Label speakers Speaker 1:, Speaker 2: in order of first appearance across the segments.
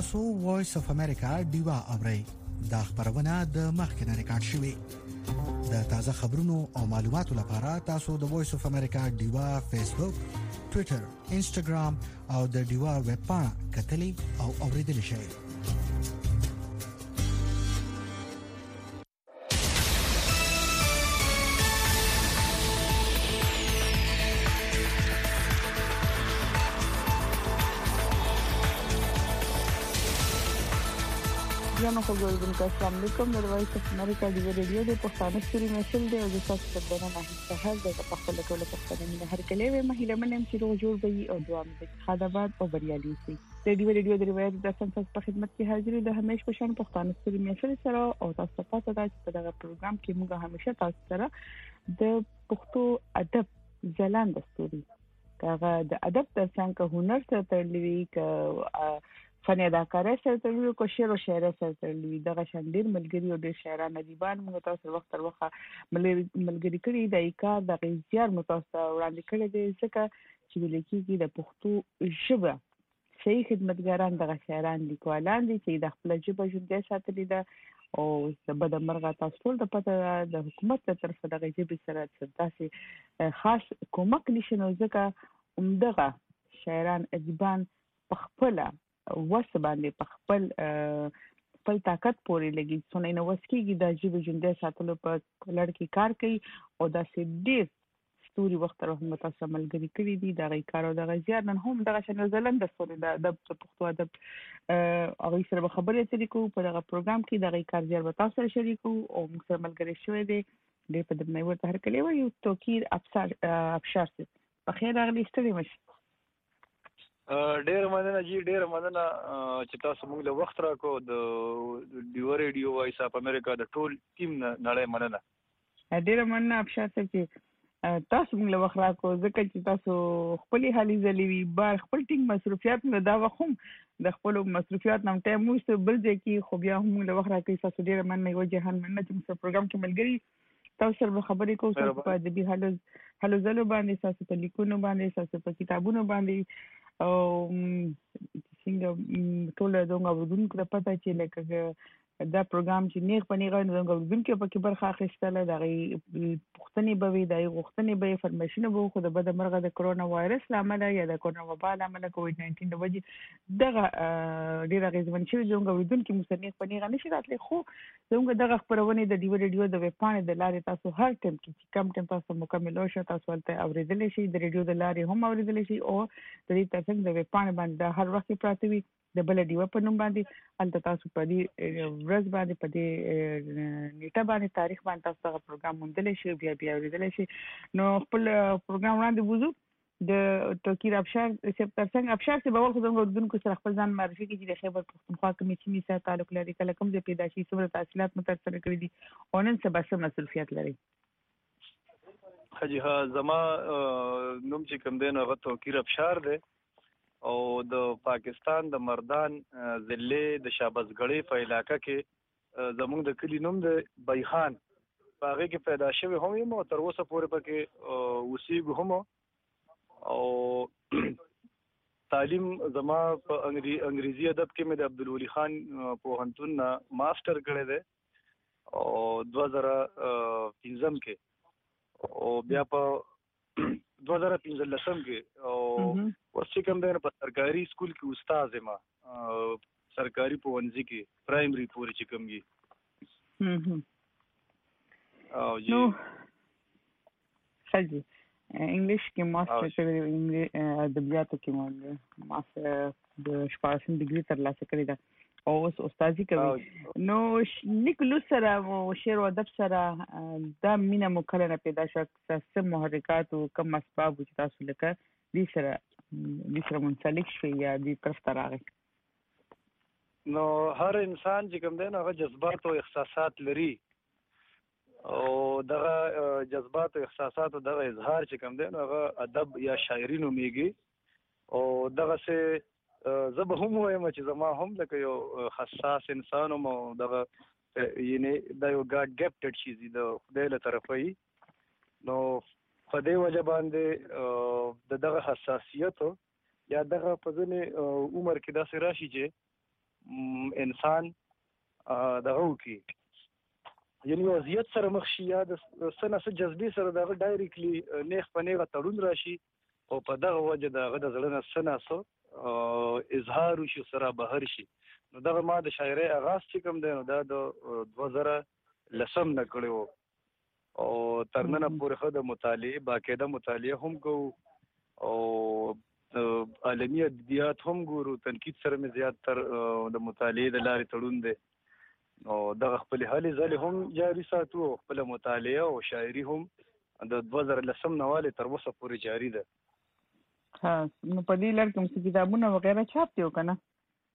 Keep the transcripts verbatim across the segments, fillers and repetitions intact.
Speaker 1: تاسو وایس اف امریکا ډیوا اورئ. دا خبرونه د مخکنه ریکارډ شوې. د تازه خبرونو او معلوماتو لپاره تاسو د وایس اف امریکا ډیوا فیسبوک، ټوئیټر، انسټاګرام او د ډیوا ویب پاڼه کتلی او اوریدل شئ.
Speaker 2: جنو خو ګورم که السلام علیکم د وایس اف امریکا د ریډیو د پښتانه ستوري مسل دی او د تاسو په دننه نه هڅه ده په خپل ټول پښتنه نه هر کله وي مهیله منم چې روغ جوړ وي او دوام دې خدمات او بریالي شي. د دې ریډیو د روایت د سنټس په خدمت کې حاضر د همیش په شان پښتانه ستوري مسل سره او تاسو پاتې دا چې په دغه پروګرام کې موږ همیشه تاسو سره د پښتو ادب ځلان د ستوري کاغه د ادب ترڅنګ هنر سره تړلې ک فن اداکارۍ سره تړلې کو شعر او شاعرۍ سره تړلې دغه شاندیر ملګری او د شاعران ادیبان موږ تاسو وخت تر وخت ملګری کړي د کار د غزيار متوسط وړاندې کړي دي ځکه چې لیکيږي د پښتو ژبه صحیح خدمتګاران دغه شاعران لیکوالان دي چې د خپل ژبه ژوندۍ ساتلې ده او د بدمرغه تاسو ټول د پته د حکومت تر طرف دغه ژبه سره داسې خاص کومک نشي ځکه عمدغه شاعران ادیبان په خپل وس باندې په خپل خپل طاقت پورې لګي څونه نو وسکیږي د ژبه ژوندۍ ساتلو په لړ کې کار کوي او دا سې ډېر ستوري وخت تر وخت تاسو ملګری کړی دي د غي کار او د غزيار نن هم دغه شنه زلند ستوري د ادب پښتو ادب هغه سره خبرې اترې کوو په دغه پروګرام کې د غي کار زیار به تاسو سره شریکو او موږ سره ملګری شوي دي د په دمه ورته هر کله وي توکیر افسر افشار په خیر راغلی ستړي مشه.
Speaker 3: ډېر مننه جی ډېر مننه چې تاسو موږ له وخت راکو د ډیو ریډیو وایس اف امریکا د ټول ټیم نړۍ مننه.
Speaker 2: ډېر مننه افشار چې تاسو موږ له وخت راکو ځکه چې تاسو خپل حالي زلیوي بار خپل ټیم مصروفیات نه دا وخم د خپل مصروفیات نام ټیم مو بل ځکه خو بیا هم له وخت راکې تاسو ډېر مننه یو جهان مننه چې موږ پروګرام کې ملګری تاسو سره خبرې کوو تاسو په ادبي حالو حالو زلو باندې تاسو په لیکونو باندې تاسو په کتابونو باندې او څنګه ټول دغه ورودونکو ته پته چې لکه دا پروګرام چې نیغ پنیغ نه دغه ورودونکو په کې برخه اخیستله د پښتني بوي د غوښتنې به فرمایشنه وو خو د بد مرغه د کرونا وایرس لامل یا د کرونا وبا لامل کووډ ناینټین د وجې دغه ډیر غیزمن شوی دغه ورودونکو مستنیغ پنیغ نشي راتلی خو دغه دغه خبرونه د ډیو ریډیو د ویب پاڼې د لارې تاسو هر ټیم کې کم ټیم تاسو مکمل شو تاسو ولته اوریدل شي د ریډیو د لارې هم اوریدل شي او د دې ترڅنګ د ویب پاڼې باندې هر وخت پراته وي د بل ډیو په نوم باندې البته تاسو په دې ورځ باندې په دې نیټه باندې تاریخ باندې تاسو دا پروګرام مونږ شي بیا بیا اوریدل شي نو خپل پروګرام وړاندې وځو د توکیر افشار چې ترڅنګ افشار چې بول خو زموږ دونکو سره خپل ځان معرفي کړي چې د خیبر پختونخوا کمیټې سره تعلق لري کله کوم ځای پیدا شي څومره تحصیلات مترسره کړی دي او نن څه بس مسؤلیت لري.
Speaker 3: حاجی ها زما نوم چې کوم دی نو هغه توکیر افشار دی او د پاکستان د مردان ضلع د شابسګړې په علاقې کې زموږ د کلی نوم د بیخان په هغه کې پیدا شوی هم یم او تر اوسه پورې پکې اوسېږو هم او تعلیم زما په انګریزي ادب کې مې د عبدالولي خان پوهنتون نه ماسټر کړی دی او دوه زره پنځم کې او بیا په دوه زره پنځلسم کې او اوس چې کوم دی په سرکاري سکول کې استاد یم سرکاري پوهنځي کې پرایمري پورې چې کوم وي او جی
Speaker 2: خاصه انګلیش کې ماستر کړی انګلیش ادبیاتو کې ماستر د شپږم ډیګري ترلاسه کړی دا او اوس استادي کوي نو لیکلو سره او شعر او ادب سره دا مینه مکلنه پیدا شو چې محرکات او کم اسباب چې تاسو لکه دې سره دې سره منسلک شوی یا دې طرف ته راغی.
Speaker 3: نو هر انسان چې کوم دی نو هغه جذبات او احساسات لري او دغه جذبات او احساسات او دغه اظهار چې کوم دی نو هغه ادب یا شاعري نومیږي او دغه څه زه به هم وایم چې زما هم لکه یو حساس انسان او دغه یعنی دا یو ګاډ ګفټډ شي د خدای له طرفه نو په دې وجه باندې د دغه حساسیت یا دغه په ځینې عمر کې داسې راشي چې انسان دغه وکي یعنی وضعیت سره مخ شي یا د سنه څه جذبې سره دغه ډایرکټلی نیغ په نیغه تړون راشي او په دغه وجه دغه د زړه نه سنه څه اظهار وشي سره بهر شي. نو دغه ما د شاعرۍ آغاز چې کوم دی نو دا د دوه زره لسم نه کړی و او تر ننه پورې ښه د مطالعې باقاعده مطالعه هم کوو او عالمي ادبیات هم ګورو. تنقید سره مې زیات تر د مطالعې د لارې تړون دی او دغه خپلې هلې ځلې هم جاري ساتو او خپله مطالعه او شاعري هم د دوه زره لسم نه والې تر اوسه پورې جاري ده.
Speaker 2: ها نو په دې لړ کې کوم کتابونه وغیره چاپ دي که نه؟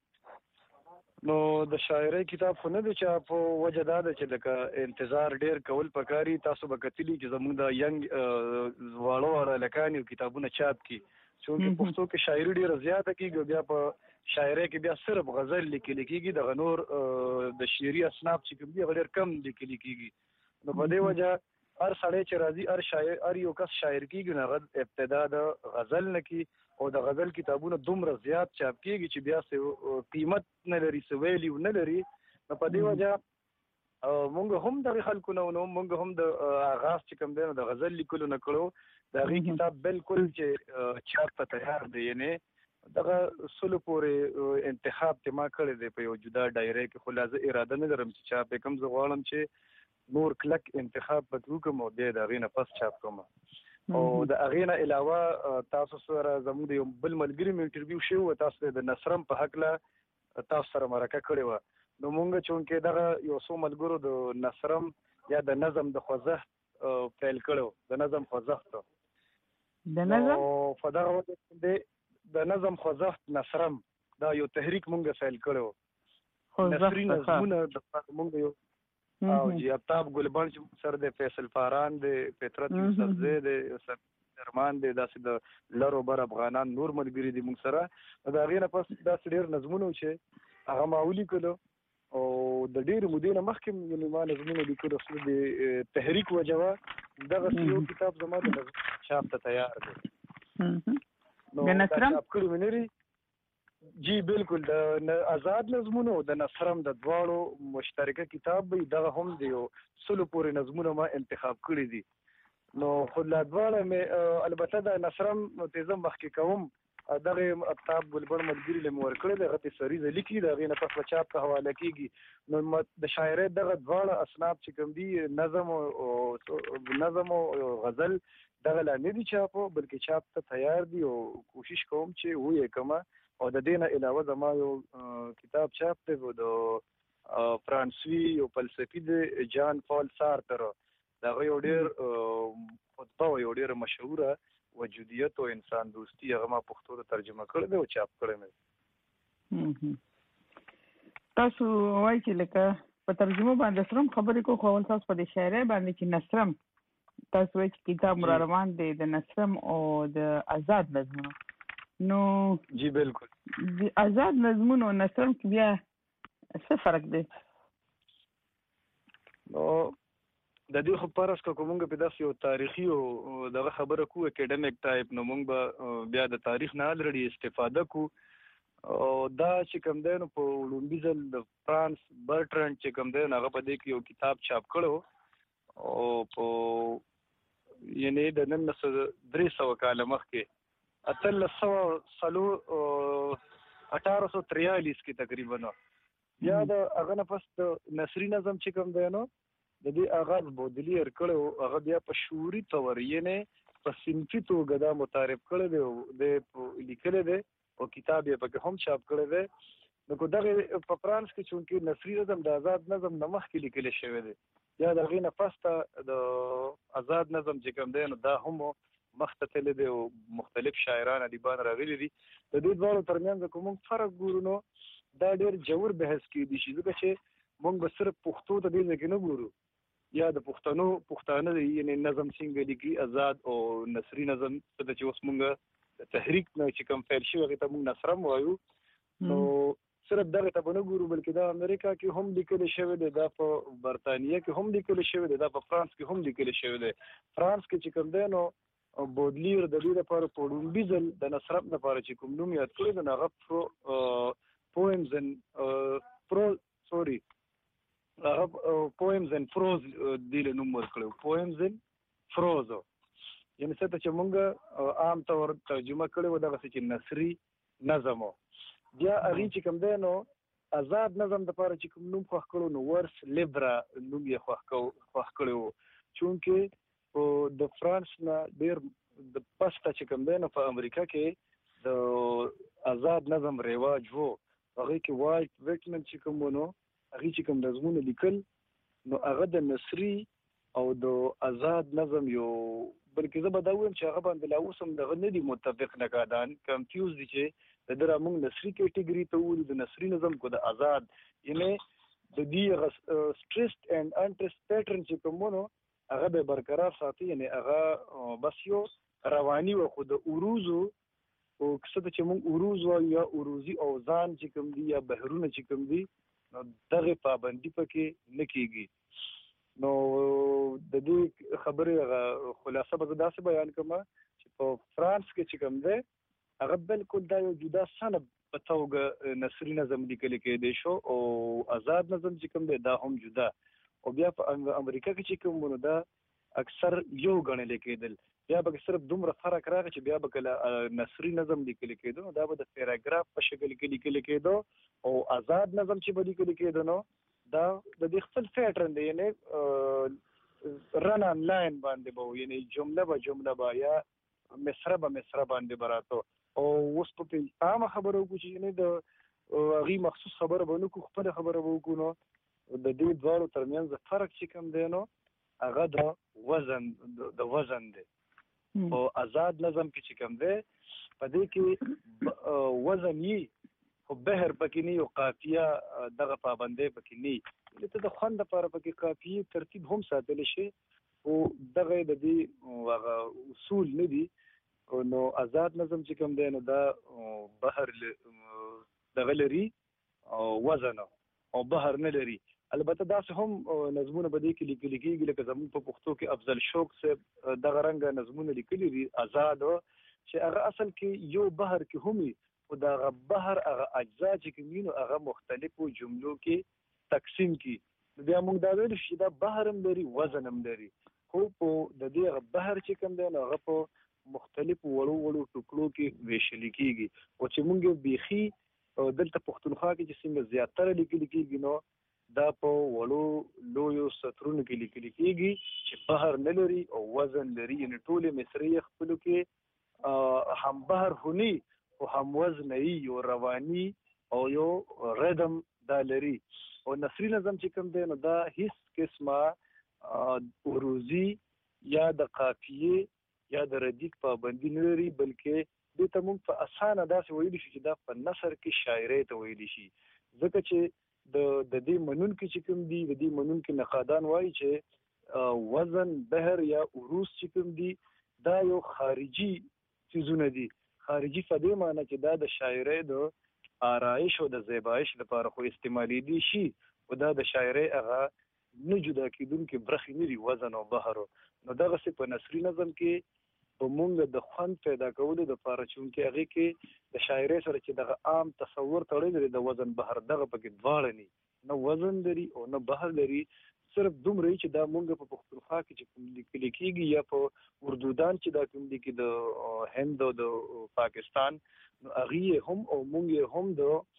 Speaker 3: نو د شاعرۍ کتاب خو نه دی چاپ، وجه دا ده چې لکه انتظار ډېر کول پکاري. تاسو به کتلي چې زموږ د ینګ واړه واړه هلکان یو کتابونه چاپ کړي چونکې پښتو کې شاعري ډېره زیاته کېږي. بیا په شاعرۍ کې بیا صرف غزل لیکل کېږي، دغه نور د شعري اصناف چې کوم دي هغه ډېر کم لیکل کېږي. نو په دې وجه هر سړی چې راځي هر شاعر هر یو کس شاعر کېږي نو هغه ابتدا د غزل نه کي او د غزل کتابونه دومره زیات چاپ کېږي چې بیا څه قیمت نه لري، څه ویلیو نه لري. نو په دې وجه مونږ هم دغه خلکو نه نو مونږ هم د آغاز چې کوم دی نو د غزل لیکلو نه کړو. د هغې کتاب بالکل چې چاپ ته تیار دی، یعنې دغه سلو پورې انتخاب ته ما کړی دی په یو جدا دایره کې. خو لا زه اراده نه لرم چې چاپ یې کوم. زه غواړم چې نور کلک انتخاب پکې وکړم او بیا د هغې نه پس چاپ کوم. او د هغې نه علاوه تاسو سره زموږ د یو بل ملګري مې انټرویو شوی و، تاسو د نصرم په هکله تاسو سره مرکه کړې وه. نو مونږ چونکې دغه یو څو ملګرو د نصرم یا د نظم د خوځښت پیل کړو، د نظم خوځښت
Speaker 2: د نظم
Speaker 3: په دغه وجه باندې د نظم خوځښت نصرم دا یو تحریک مونږ پیل کړو. نثري نظمونه د مونږ یو او جی ابتاب ګلبن چې سر د فیصل فاران د فطرت یوسفزی د درمان د داسې د لرو بر افغانان نور ملګري دي مونږ سره. د هغې نه پس داسې ډېر نظمونه چې هغه ما ولیکلو او د ډېرې مودې نه مخکې یعنې ما نظمونه لیکلو خو د تحریک وجه وه. دغسې یو کتاب زما د نظم چاپ ته تیار دی. نو دا چاپ کړي مې نه دي. جی بالکل د آزاد نظمونو د نصرم د دواړو مشترکه کتاب به دغه هم دی یو سلو پورې نظمونه ما انتخاب کړي دي. نو خو لا دواړه مې البته د نصرم تیزه مخکې کوم دغه ابتاب ګلبن ملګري له مې ورکړی دی، هغه تې سریزه لیکي، د هغې نه پس به چاپ ته حواله کېږي. نو د شاعرۍ دغه دواړه اصناف چې کوم دي نظم او نظم او غزل دغه لا نه دي چاپو بلکې چاپ ته تیار دي او کوشش کوم چې ویې کړمه. او د دې نه علاوه زما یو کتاب چاپ دی د فرانسوي یو فلسفي دی جان پال سارتر، د هغه یو ډېر خطبه وه یو ډېره مشهوره وجودیت او انسان دوستي، هغه ما پښتو ته ترجمه کړی دی او چاپ کړی مې.
Speaker 2: تاسو وایي چې لکه په ترجمه باندې نصرم خبرې کوو، خو اول تاسو په دې شاعرۍ باندې چې نصرم تاسو وایي چې کتاب را روان دی د نصرم او د آزاد نظمونو. نو
Speaker 3: جی بالکل
Speaker 2: د آزاد نظمونو او نثرم کې بیا څه فرق دی؟
Speaker 3: نو د دې خو فرض که موږ په داسې یو تاریخي او دغه خبره کوو اکیډمیک ټایپ، نو موږ به بیا د تاریخ نه الریډي استفاده کوو. او دا چې کوم دی نو په لومبي ځل د فرانس برټرنډ چې کوم دی نو هغه په دې کې یو کتاب چاپ کړی او په یعنې د نن نه درې سوه کاله مخکې اتلس سوه څلور اټاره سو تریالیس کې تقریبا بیا د هغه نه پس د نثري نظم چې کوم دی نو د دې آغاز بودلیر کړی، هغه بیا په شعوري طور یعنې په صنفي توګه دا متعارف کړی دی او د لیکلی دی او کتاب یې پکې هم چاپ کړی دی. نو که دغې په فرانس کې چونکې نثري نظم د آزاد نظم نه مخکې لیکلی شوی دی، یا د هغې نه پس ته د آزاد نظم چې کوم دی نو دا هم مخ ته تللی دی او مختلف شاعران ادیبان راغلي دي. د دې دواړو ترمنځ که موږ فرق ګورو نو دا ډېر ژور بحث کېدی شي، ځکه چې موږ به صرف پښتو ته دې ځای کې نه ګورو، یا د پښتنو پښتانه دی یعنې نظم څنګه لیکي آزاد او نثري نظم څه ده چې اوس موږ د تحریک نه چې کوم پیل شوي هغې ته موږ نثرم وایو. نو صرف دغې ته به نه ګورو بلکې دا امریکا کې هم لیکلی شوی دی، دا په برطانیه کې هم لیکلی شوی دی، دا په فرانس کې هم لیکلی شوی دی. فرانس کې چې کوم دی نو بودلیر د دې لپاره په لومبي ځل د نصرم لپاره چې کوم نوم یاد کړی دی نو هغه poems and pro sorry هغه poems and prose دی له نوم ورکړو poems and prose یعنی څه ته چې مونږ عام طور ترجمه کړو دغه چې نثري نظم بیا هغه چې کوم دی نو آزاد نظم د پاره چې کوم نوم خوښ کړو نو ورس لیبرا نوم یې خوښ کړو چونکه د فرانس نه ډیر د پسته چې کوم دی نو په امریکا کې د آزاد نظم رواج وو هغه کې وایټ ویټمن چې کوم نو هغه چې کوم نظمونه لیکل نو هغه د نثري او د آزاد نظم یو بلکې زه به دا وایم چې هغه باندې لا اوس هم دغه نه دي متفق نقادان کنفیوز دي چې د دره موږ نثري کیټګري ته وایو د نثري نظم کو د آزاد یعنی د دې سټریسټ اینڈ انټرست پیټرن چې کومونو هغه به برقرار ساتي یعنی هغه بس یو رواني و خو د اوروزو او کسه چې موږ اوروز وایو یا اوروزي اوزان چې کوم دي یا بهرونه چې کوم دي نو دغه پابندي پکې نه کیږي نو د دې خبرې خلاصه به داسې بیان کوم چې په فرانس کې چې کوم دی هغه بالکل دا یو جدا سند په توګه نثري نظم لیکل کېدی شو او آزاد نظم چې کوم دی دا هم جدا او بیا په امریکا کې چې کوم نو دا اکثر یو ګڼل کېدل بیا به صرف دومره فرق راغی چې بیا به کله نثري نظم لیکل کېدو نو دا به د پیراګراف په شکل کې لیکل کېدو او آزاد نظم چې به لیکل کېدو نو دا د دې خپل پیټرن دی یعنی رن ان لاین باندې به یعنی جمله به جمله به یا مصرع به مصرع باندې براته او اوس په عام خبرو کې چې یعنی د غي مخصوص خبره به نو خپل خبره به وکړو د دې ډول ترمنځ فرق چې کوم دی نو هغه د وزن د وزن دی او آزاد نظم کې چې کوم دی په دې کې وزن یې خو بهر پکې نه یو قافیه دغه پابندۍ پکې نه ته د خوند لپاره پکې قافیه ترتیب هم ساتل شي او دغه د دې هغه اصول نه دي نو آزاد نظم چې کوم دی نو دا بهر دغه لري او وزن او بهر نه لري البته داسې هم نظمونه به دې کې لیکل کېږي لکه زموږ په پښتو کې افضل شوق صاحب دغه رنګه نظمونه لیکلي دي آزاد چې هغه اصل کې یو بهر کې هم او دا بهر هغه اجزا چې کومینو هغه مختلفو جملو کې تقسیم کی بیا موږ دا ویل شي دا بهر هم لري وزن هم لري خو په د دې بهر چې کوم دی هغه په مختلفو وړو وړو ټوکړو کې ویشل کېږي او چې موږ بيخي دلته پښتونخوا کې چې څنګه زیاتره لیکل کېږي نو دا په وړو لویو سطرونو کې لیکل کېږي چې بهر نه لري او وزن لري یعنی ټول مصري خپل کې هم بهر هني او هم وزن یو رواني او یو ردم دا لري او نثري نظم چې کوم دی نو دا هیڅ قسمه اوروزي یا د قافیه یا د ردیف پابندي نه لري بلکې دې ته موږ په اسانه داسې ویلی شي چې دا په نثر کې شاعرۍ ته ویلی شي ځکه چې د د دې منون کې چې کوم دی د دې منون کې نقادان وایي چې وزن بهر یا اوروز چې کوم دی دا یو خارجي چیزونه دي خارجي په دې معنی چې دا د شاعرۍ د آرایش او د زیبایش لپاره خو استعمالي دي شي او دا د شاعرۍ هغه نه جدا کېدونکې برخې نه دي وزن او بهر نو دغه څه په نثري نظم کې په موږ د خوند پیدا کولو لپاره چې هغه کې د شاعرۍ سره چې دغه عام تصور تړلی دی د وزن بهر دغه پکې دواړه نه نه وزن لري او نه بهر لري صرف دومره چې دا مونږ په پښتونخوا کې چې کوم لیکل کېږي یا په اردودان چې دا کوم لیکي د هند او د پاکستان نو هغه هم او مونږ هم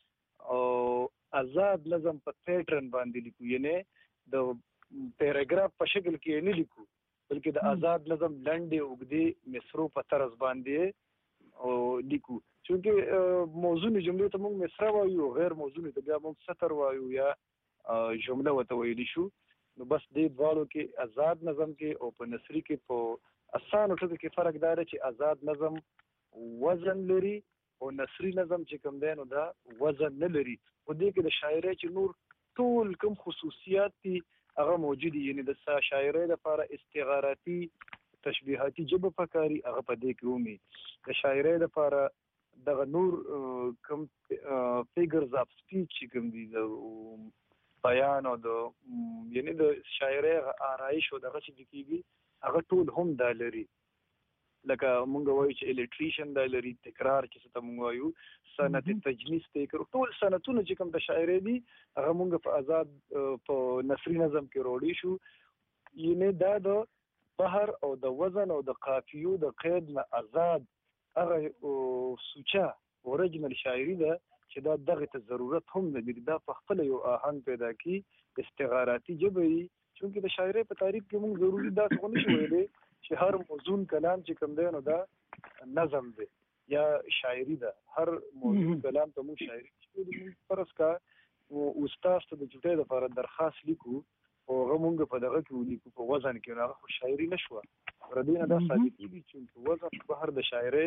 Speaker 3: د آزاد نظم په پیټرن باندې لیکو یعنی د پیراګراف په شکل کې نه لیکو بلکې د آزاد نظم لنډې اوږدې مصرو په طرز باندې او لیکو چونکه موضوع جملې ته مونږ مصرع وایو غیر موضوع ته بیا مونږ سطر وایو یا جمله وته ویلی شو نو بس دې دوالو کې آزاد نظم کې او په نثري کې په اسانو ټکو کې فرق دا دی چې آزاد نظم وزن لري او نثري نظم چې کوم دی نو دا وزن نه لري او دې کې د شاعرۍ چې نور ټول کوم خصوصیات دي هغه موجود دي یعنی د شاعرۍ لپاره استعاراتي تشبیهاتي جبه پکاري هغه په دې کې ومي د شاعرۍ لپاره دغه نور کوم فیګرز اف سپیچ چې کوم دي د بیان او د یعنی د شاعرۍ آرایش او دغه چې کیږي هغه ټول هم دا لري لکه مونږ وایو چې الټریشن د لري تکرار چې څه مونږ وایو سنت تجنیس تکرار ټول سنتونه چې کوم د شاعري دي هغه مونږ په آزاد په نثري نظم کې وروړي شو یعنی دا د بحر او د وزن او د قافیو د قید نه آزاد هغه سوچا اوریجنل شاعري ده چې دا دغه ته ضرورت هم نه دی دا په خپل یو آهنګ پیدا کی استعاراتي جبهي چونکه د شاعري په تعریف کې موږ ضروري دا څه نه شو ویلې چې هر موزون کلام چې کوم دی نو دا نظم دی یا شاعري ده هر موزون کلام ته موږ شاعري چې فرض کا او استاد ته د جوړې لپاره درخواست لیکو او هغه موږ په دغه کې ولیکو په وزن کې هغه خو شاعري نشوه ردینه دا ثابت دي چې وزن په هر د شاعري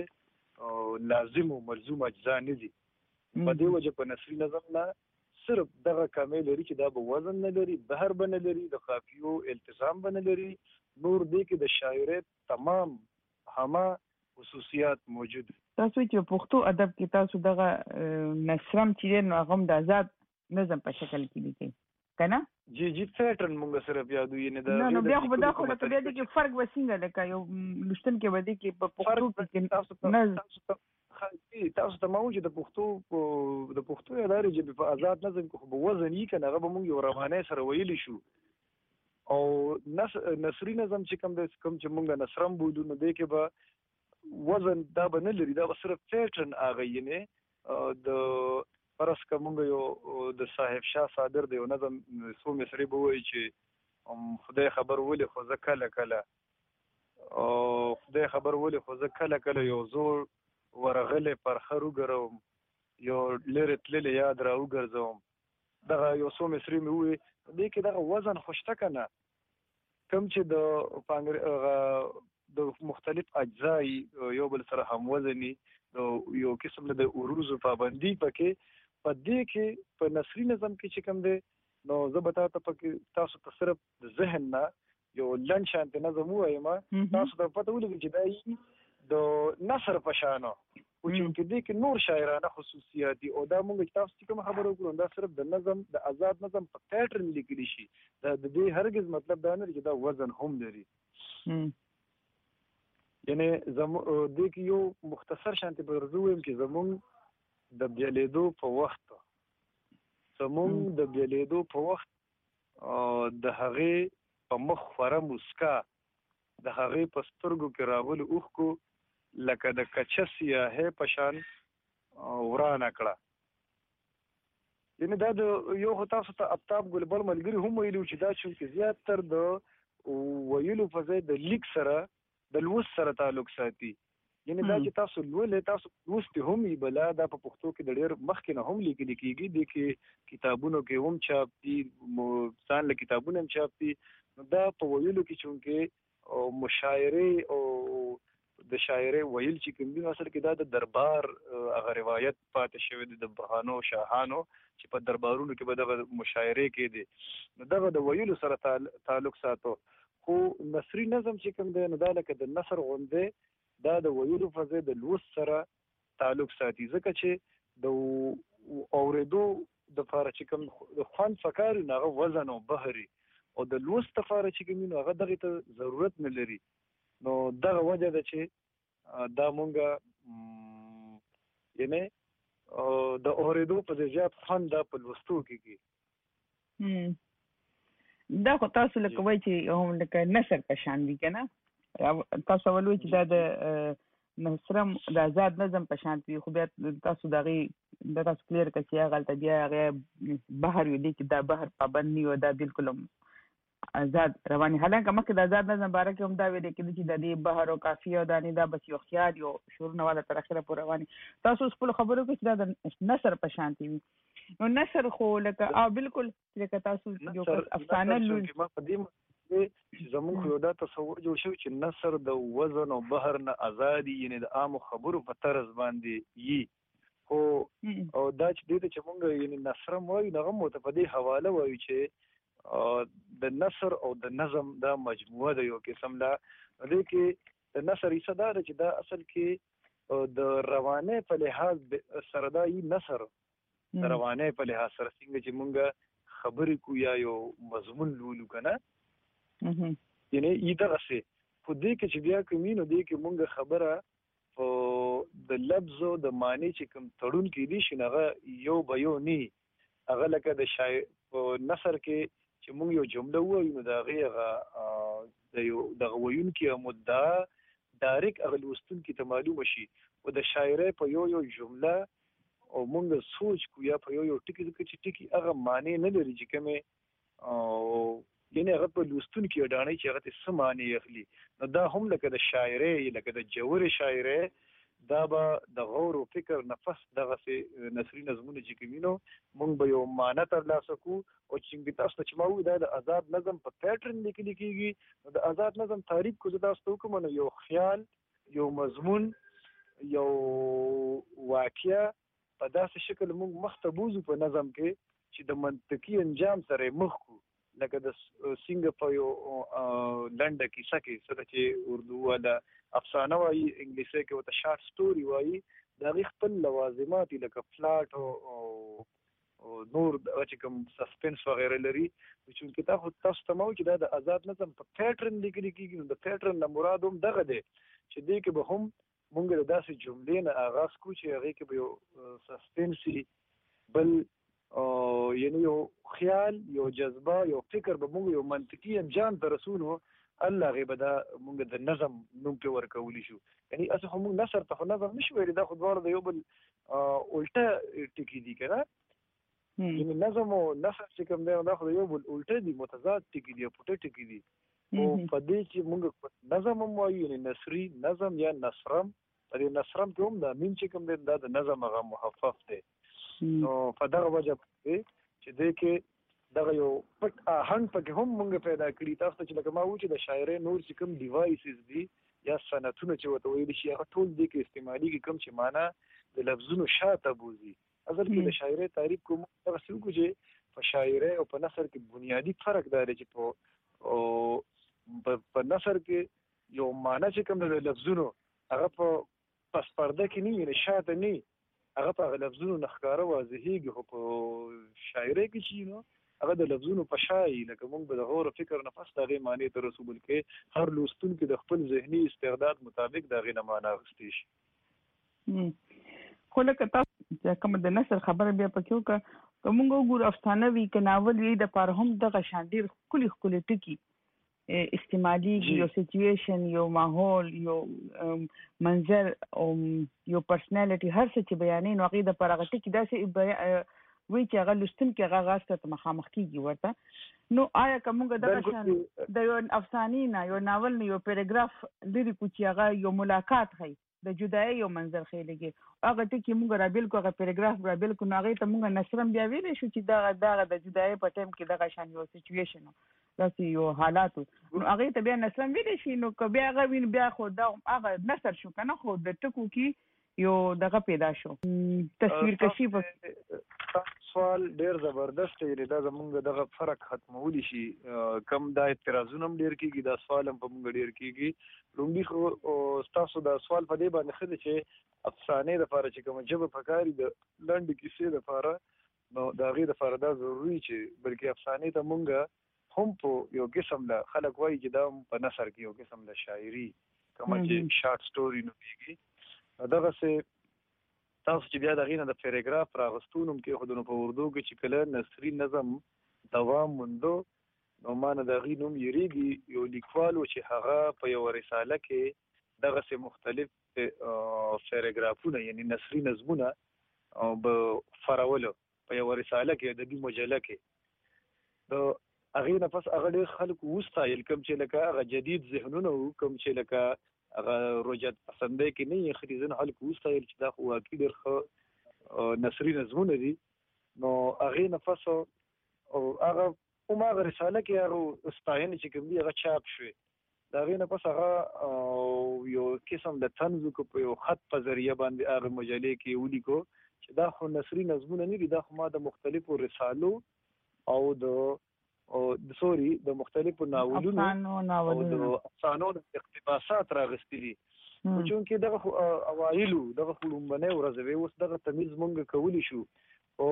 Speaker 3: لازم او ملزوم اجزا نه دي په دې وجه په نثري نظم نه صرف دغه کامل لري چې دا به وزن نه لري بهر به نه لري د قافیو التزام به نه لري نور دې کې د شاعري تمام همه خصوصیات موجود
Speaker 2: تاسو چې پښتو ادب کې تاسو دغه نثرم چې نو هغه د آزاد نظم په شکل کې لیکي کنه
Speaker 3: جی جی پیټرن مونږ سره بیا دوی نه دا
Speaker 2: نو نو بیا خو دا خو ته بیا دې کې فرق وسینګه لکه یو لشتن کې ودی کې په پښتو کې
Speaker 3: تاسو ته تاسو ته مو چې د پښتو د پښتو ادارې چې په آزاد نظم کې خو وزن یې کنه هغه مونږ یو روانه سره ویلی شو او نثري نظم چې کوم د کوم چې مونږ نثرم بودو نو دې کې به وزن دا به نه لري دا به صرف پیټرن اغه یې د پرس کومه یو د صاحب شاه صادر دی نظم سو مصری به وایي چې خدای خبر ولې خو زه کله کله او خدای خبر ولې خو زه کله کله یو زور ورغله پر خرو ګروم یو لری تللی یاد را وګرځوم دغه یو سو مصری مې وي دې کې دغه وزن خوشته کنه کوم چې د پانګر د مختلف اجزای یو بل سره هم وزني یو قسم د عروض پابندي پکې په دې کې په نثري نظم کې چې کوم دی نو زه به تاسو پکې تاسو ته صرف د ذهن نه یو لن شانت نظم وایم تاسو ته پته ولګي چې دا د نثر په شانو او چې دې کې نور شاعرانه خصوصیات دي او دا موږ تاسو کوم خبرو کوو دا صرف د نظم د آزاد نظم په پیټرن لیکل شي دا د دې هرگز مطلب دا نه چې دا وزن هم لري یعنی زمو د کې یو مختصر شانتي برزو ویم چې زمون د بیالیدو په وخت زمون د بیالیدو په وخت د هغه په مخ فره مسکا د هغه په سترګو کې راغلي اوخ کو لکه د کچسیا هه پشان ورانه کړه یعنی دا د یو تاسو ته اپتاب ګلبل ملګری هم ویلو چې دا چې زیات تر د ویلو په ځای د لیک سره د لوست سره تعلق ساتي یعنی دا چې تاسو لولې تاسو لوست هم یې بلا دا په پښتو کې د ډېر مخکې نه هم لیکل کېږي د کې کتابونو کې هم چاپ دي ځان له کتابونو هم چاپ دي دا په ویلو کې چونکه مشاعره او د شاعري ویل چې کوم دي اصل کې دا د دربار هغه روایت پاتې شوی د بهانو شاهانو چې په دربارونو کې به د مشاعره کې دي نو دا د ویلو سره تعلق ساتو خو نثري نظم چې کوم دی نو دا لکه د نثر غونډه دا د ویلو په ځای د لوست سره تعلق ساتي ځکه چې د اوریدو د فار چې کوم د خوان فکر نه وزن او بهري او د لوست لپاره چې کوم نو هغه دغه ته ضرورت نه لري نو دغه وجه ده چې دا مونږه یعنی د اوریدو په ځای زیات خوان د په لوستو کې
Speaker 2: دا خو تاسو لکه وایي چې هم لکه نثر په شان دي کنه تاسو ولوي چې دا د نثرم د آزاد نظم په شان دي خو بیا تاسو دغه د تاسو کلیر کړئ چې هغه ته بیا هغه بهر وي چې دا بهر پابند نه و دا بالکل آزاد رواني حالانکه مخکې د آزاد نظم باره کې هم دا ویل کېږي چې د دې بهر او کافي او دانی دا بس یو خیال یو شورونه والا تر اخره پورې رواني تاسو خپل خبرو کې چې دا د نثر په شان دي نو نثر خو لکه او بالکل لکه تاسو یو افسانه لولي
Speaker 3: چې زموږ یو دا تصور جوړ شوی چې نثر د وزن او بحر نه ازادي یعنی د عام خبرو په طرز باندې یي خو او دا چې دې ته چې مونږ یعنی نثر وایو هغه متفدی حواله وایو چې د نثر او د نظم دا مجموعه د یو قسم لا دې کې د نثر یې صدا چې دا اصل کې د روانه په لحاظ سره دا یي نثر د روانه په لحاظ سره څنګه چې مونږ خبرې کو یا یو مضمون لولو کنه یعنی ایدغه سي په دې کې چې بیا کومینو دې کې مونږ خبره او د لفظ او د معنی چې کوم تړون کې دي شنغه یو به یو ني هغه لکه د شاعر په نثر کې چې مونږ یو جمله وایو نو دا هغه د یو د ویون کې مدعا ډایرک هغه لوستون کې ته معلومه شي او د شاعرۍ په یو یو جمله او مونږ سوچ کو یا په یو یو ټکی چې ټکی هغه معنی نه لري چې کومه او یعنی هغه په لوستون کې ډانې چې هغه څه معنی اخلي نو دا هم لکه د شاعرۍ لکه د جوور شاعرۍ دا به د غور او فکر نفس دغه سي نثري نظمونه چې کومینو مونږ به یو معنی ترلاسه کو او چې تاسو چې ما وې د آزاد نظم په پیټرن لیکل کېږي د آزاد نظم تعریف کو زدا تاسو کوم نو یو خیال یو مضمون یو واقعیا په داسې شکل مونږ مختبوزو په نظم کې چې د منطقي انجام سره مخ کو لکه د سنگ په یو لنډه کیسه کې څه چې اردو ولا افسانه وایي انګلیسي کې وته شارټ سټوري وایي دا خپل لوازمات لکه پلاټ او نور چې کوم سسپنس وغیرہ لري چې تاسو تاسو ته مو چې دا د آزاد نظم په پیټرن لیکل کېږي نو د پیټرن نه مراد هم دغه دی چې دې کې به هم مونږ د داسې جملې نه آغاز کو چې هغه کې به یو سسپنسي بل او یعنی یو خیال یو جذبه یو فکر به موږ یو منطقي انجام ته رسولو الله غیبه دا موږ د نظم نوم په ورکولی شو یعنی اسه هم نثر ته نظم نشو ویل دا خو دوار د یو بل الټه ټکی دي کنه یعنی نظم او نثر چې کوم دی دا خو یو بل الټه دي متضاد ټکی دي پټه ټکی دي او په دې چې موږ نظم هم وایو یعنی نثري نظم یا نثرم په نثرم کې هم دا مين چې کوم دی دا د نظم هغه محفف دی نو په دغه وجه چې دې کې دغه یو پټ آهنګ پکې هم مونږ پیدا کړی تاسو چې لکه ما و چې د شاعرۍ نور چې کوم ډیوایسز دي یا سنتونه چې وته ویل شي هغه ټول دې کې استعمالي کې کوم چې معنا د لفظونو شاته بوزي اصل کې د شاعرۍ تعریف کوم هغه څه کو چې په شاعرۍ او په نثر کې بنیادی فرق دی چې په او په نثر کې یو معنا چې کوم د لفظونو هغه په پس پرده کې نه یې شاته نه هغه په لفظونو نخکاره واضحېږي خو په شاعرۍ کې چې نو هغه د لفظونو په شای لکه موږ به د غور فکر نفس د هغې معنی ته رسو بلکې هر لوستونکي د خپل ذهني استعداد مطابق د هغې نه معنا اخیستی شي
Speaker 2: خو لکه تاسو چې کوم د نثر خبره بیا پکې وکړه که موږ وګورو افسانه وي که ناول وي دپاره هم دغه شان ډېر ښکلي ښکلي ټکي استعمالیږي یو سچویشن یو ماحول یو منظر او یو پرسنالټي هر څه چې بیانې نو هغې دپاره هغه ټکي داسې وی چې هغه لوستونکي هغه غاز ته مخامخ کېږي ورته نو آیا که موږ دغه شان د یو افسانې نه یو ناول نه یو پیراګراف لرې کړو چې هغه یو ملاقات ښیي د جدایۍ یو منظر ښیي لګي هغه ټکي موږ رابیل کړو هغه پیراګراف رابیل کړو نو هغې ته موږ نثرم بیا ویلی شو چې دغه دغه د جدایۍ په ټایم کې دغه شان یو سچویشن داسې یو حالات نو هغې ته بیا نثرم ویلی شي نو که بیا هغه وي بیا خو دا هغه نثر شو که نه خو د ټکو کې یو دغه پیدا شو تصویر کشي
Speaker 3: سوال ډیر زبردست دی دا زمونږ دغه فرق ختمولی شي کم دا اعتراضونه هم ډیر کیږي دا سوال هم په موږ ډیر کیږي لومړی خو ستاسو دا سوال په دې باندې ښه دی چې افسانې دپاره چې کومه ژبه پکاري د لنډې کیسې دپاره نو د هغې دپاره دا ضروري چې بلکې افسانې ته مونږ هم په یو قسم له خلک وایي چې دا هم په نثر کې یو قسم له شاعري کومه چې شارټ سټوري نومېږي دغسې تاسو چې بیا د هغې نه د پیراګراف راغستو نوم کېښودو نو په اردو کې چې کله نثري نظم دوام موندو نو ما نه د هغې نوم یېرېږي یو لیکوال و چې هغه په یوه رساله کې دغسې مختلف پیراګرافونه یعنې نثري نظمونه به خپرولو په یوه رساله کې ادبي مجله کې د هغې نه پس هغه ډېر خلکو وستایل کوم چې لکه هغه جدید ذهنونه وو کوم چې لکه هغه رجعت پسندۍ کې نه یې ښه ځینې خلکو وستایل چې دا خو واقعي ډېر ښه نثري نظمونه دي نو هغې نه پس هغه هم هغه رساله کې هغه ستاینې چې کوم دي هغه چاپ شوې د هغې نه پس هغه یو قسم د طنز وکړو په یو خط په ذریعه باندې هغه مجلې کې ولیکو چې دا خو نثري نظمونه نه دي دا خو ما د مختلفو رسالو او د او د سوري د مختلفو ناولونو او د افسانو د اقتباسات راغستې دي چونکې دغه خو اوایلو دغه خو لومبنۍ ورځ وې اوس دغه تمیز مونږ کولی شو او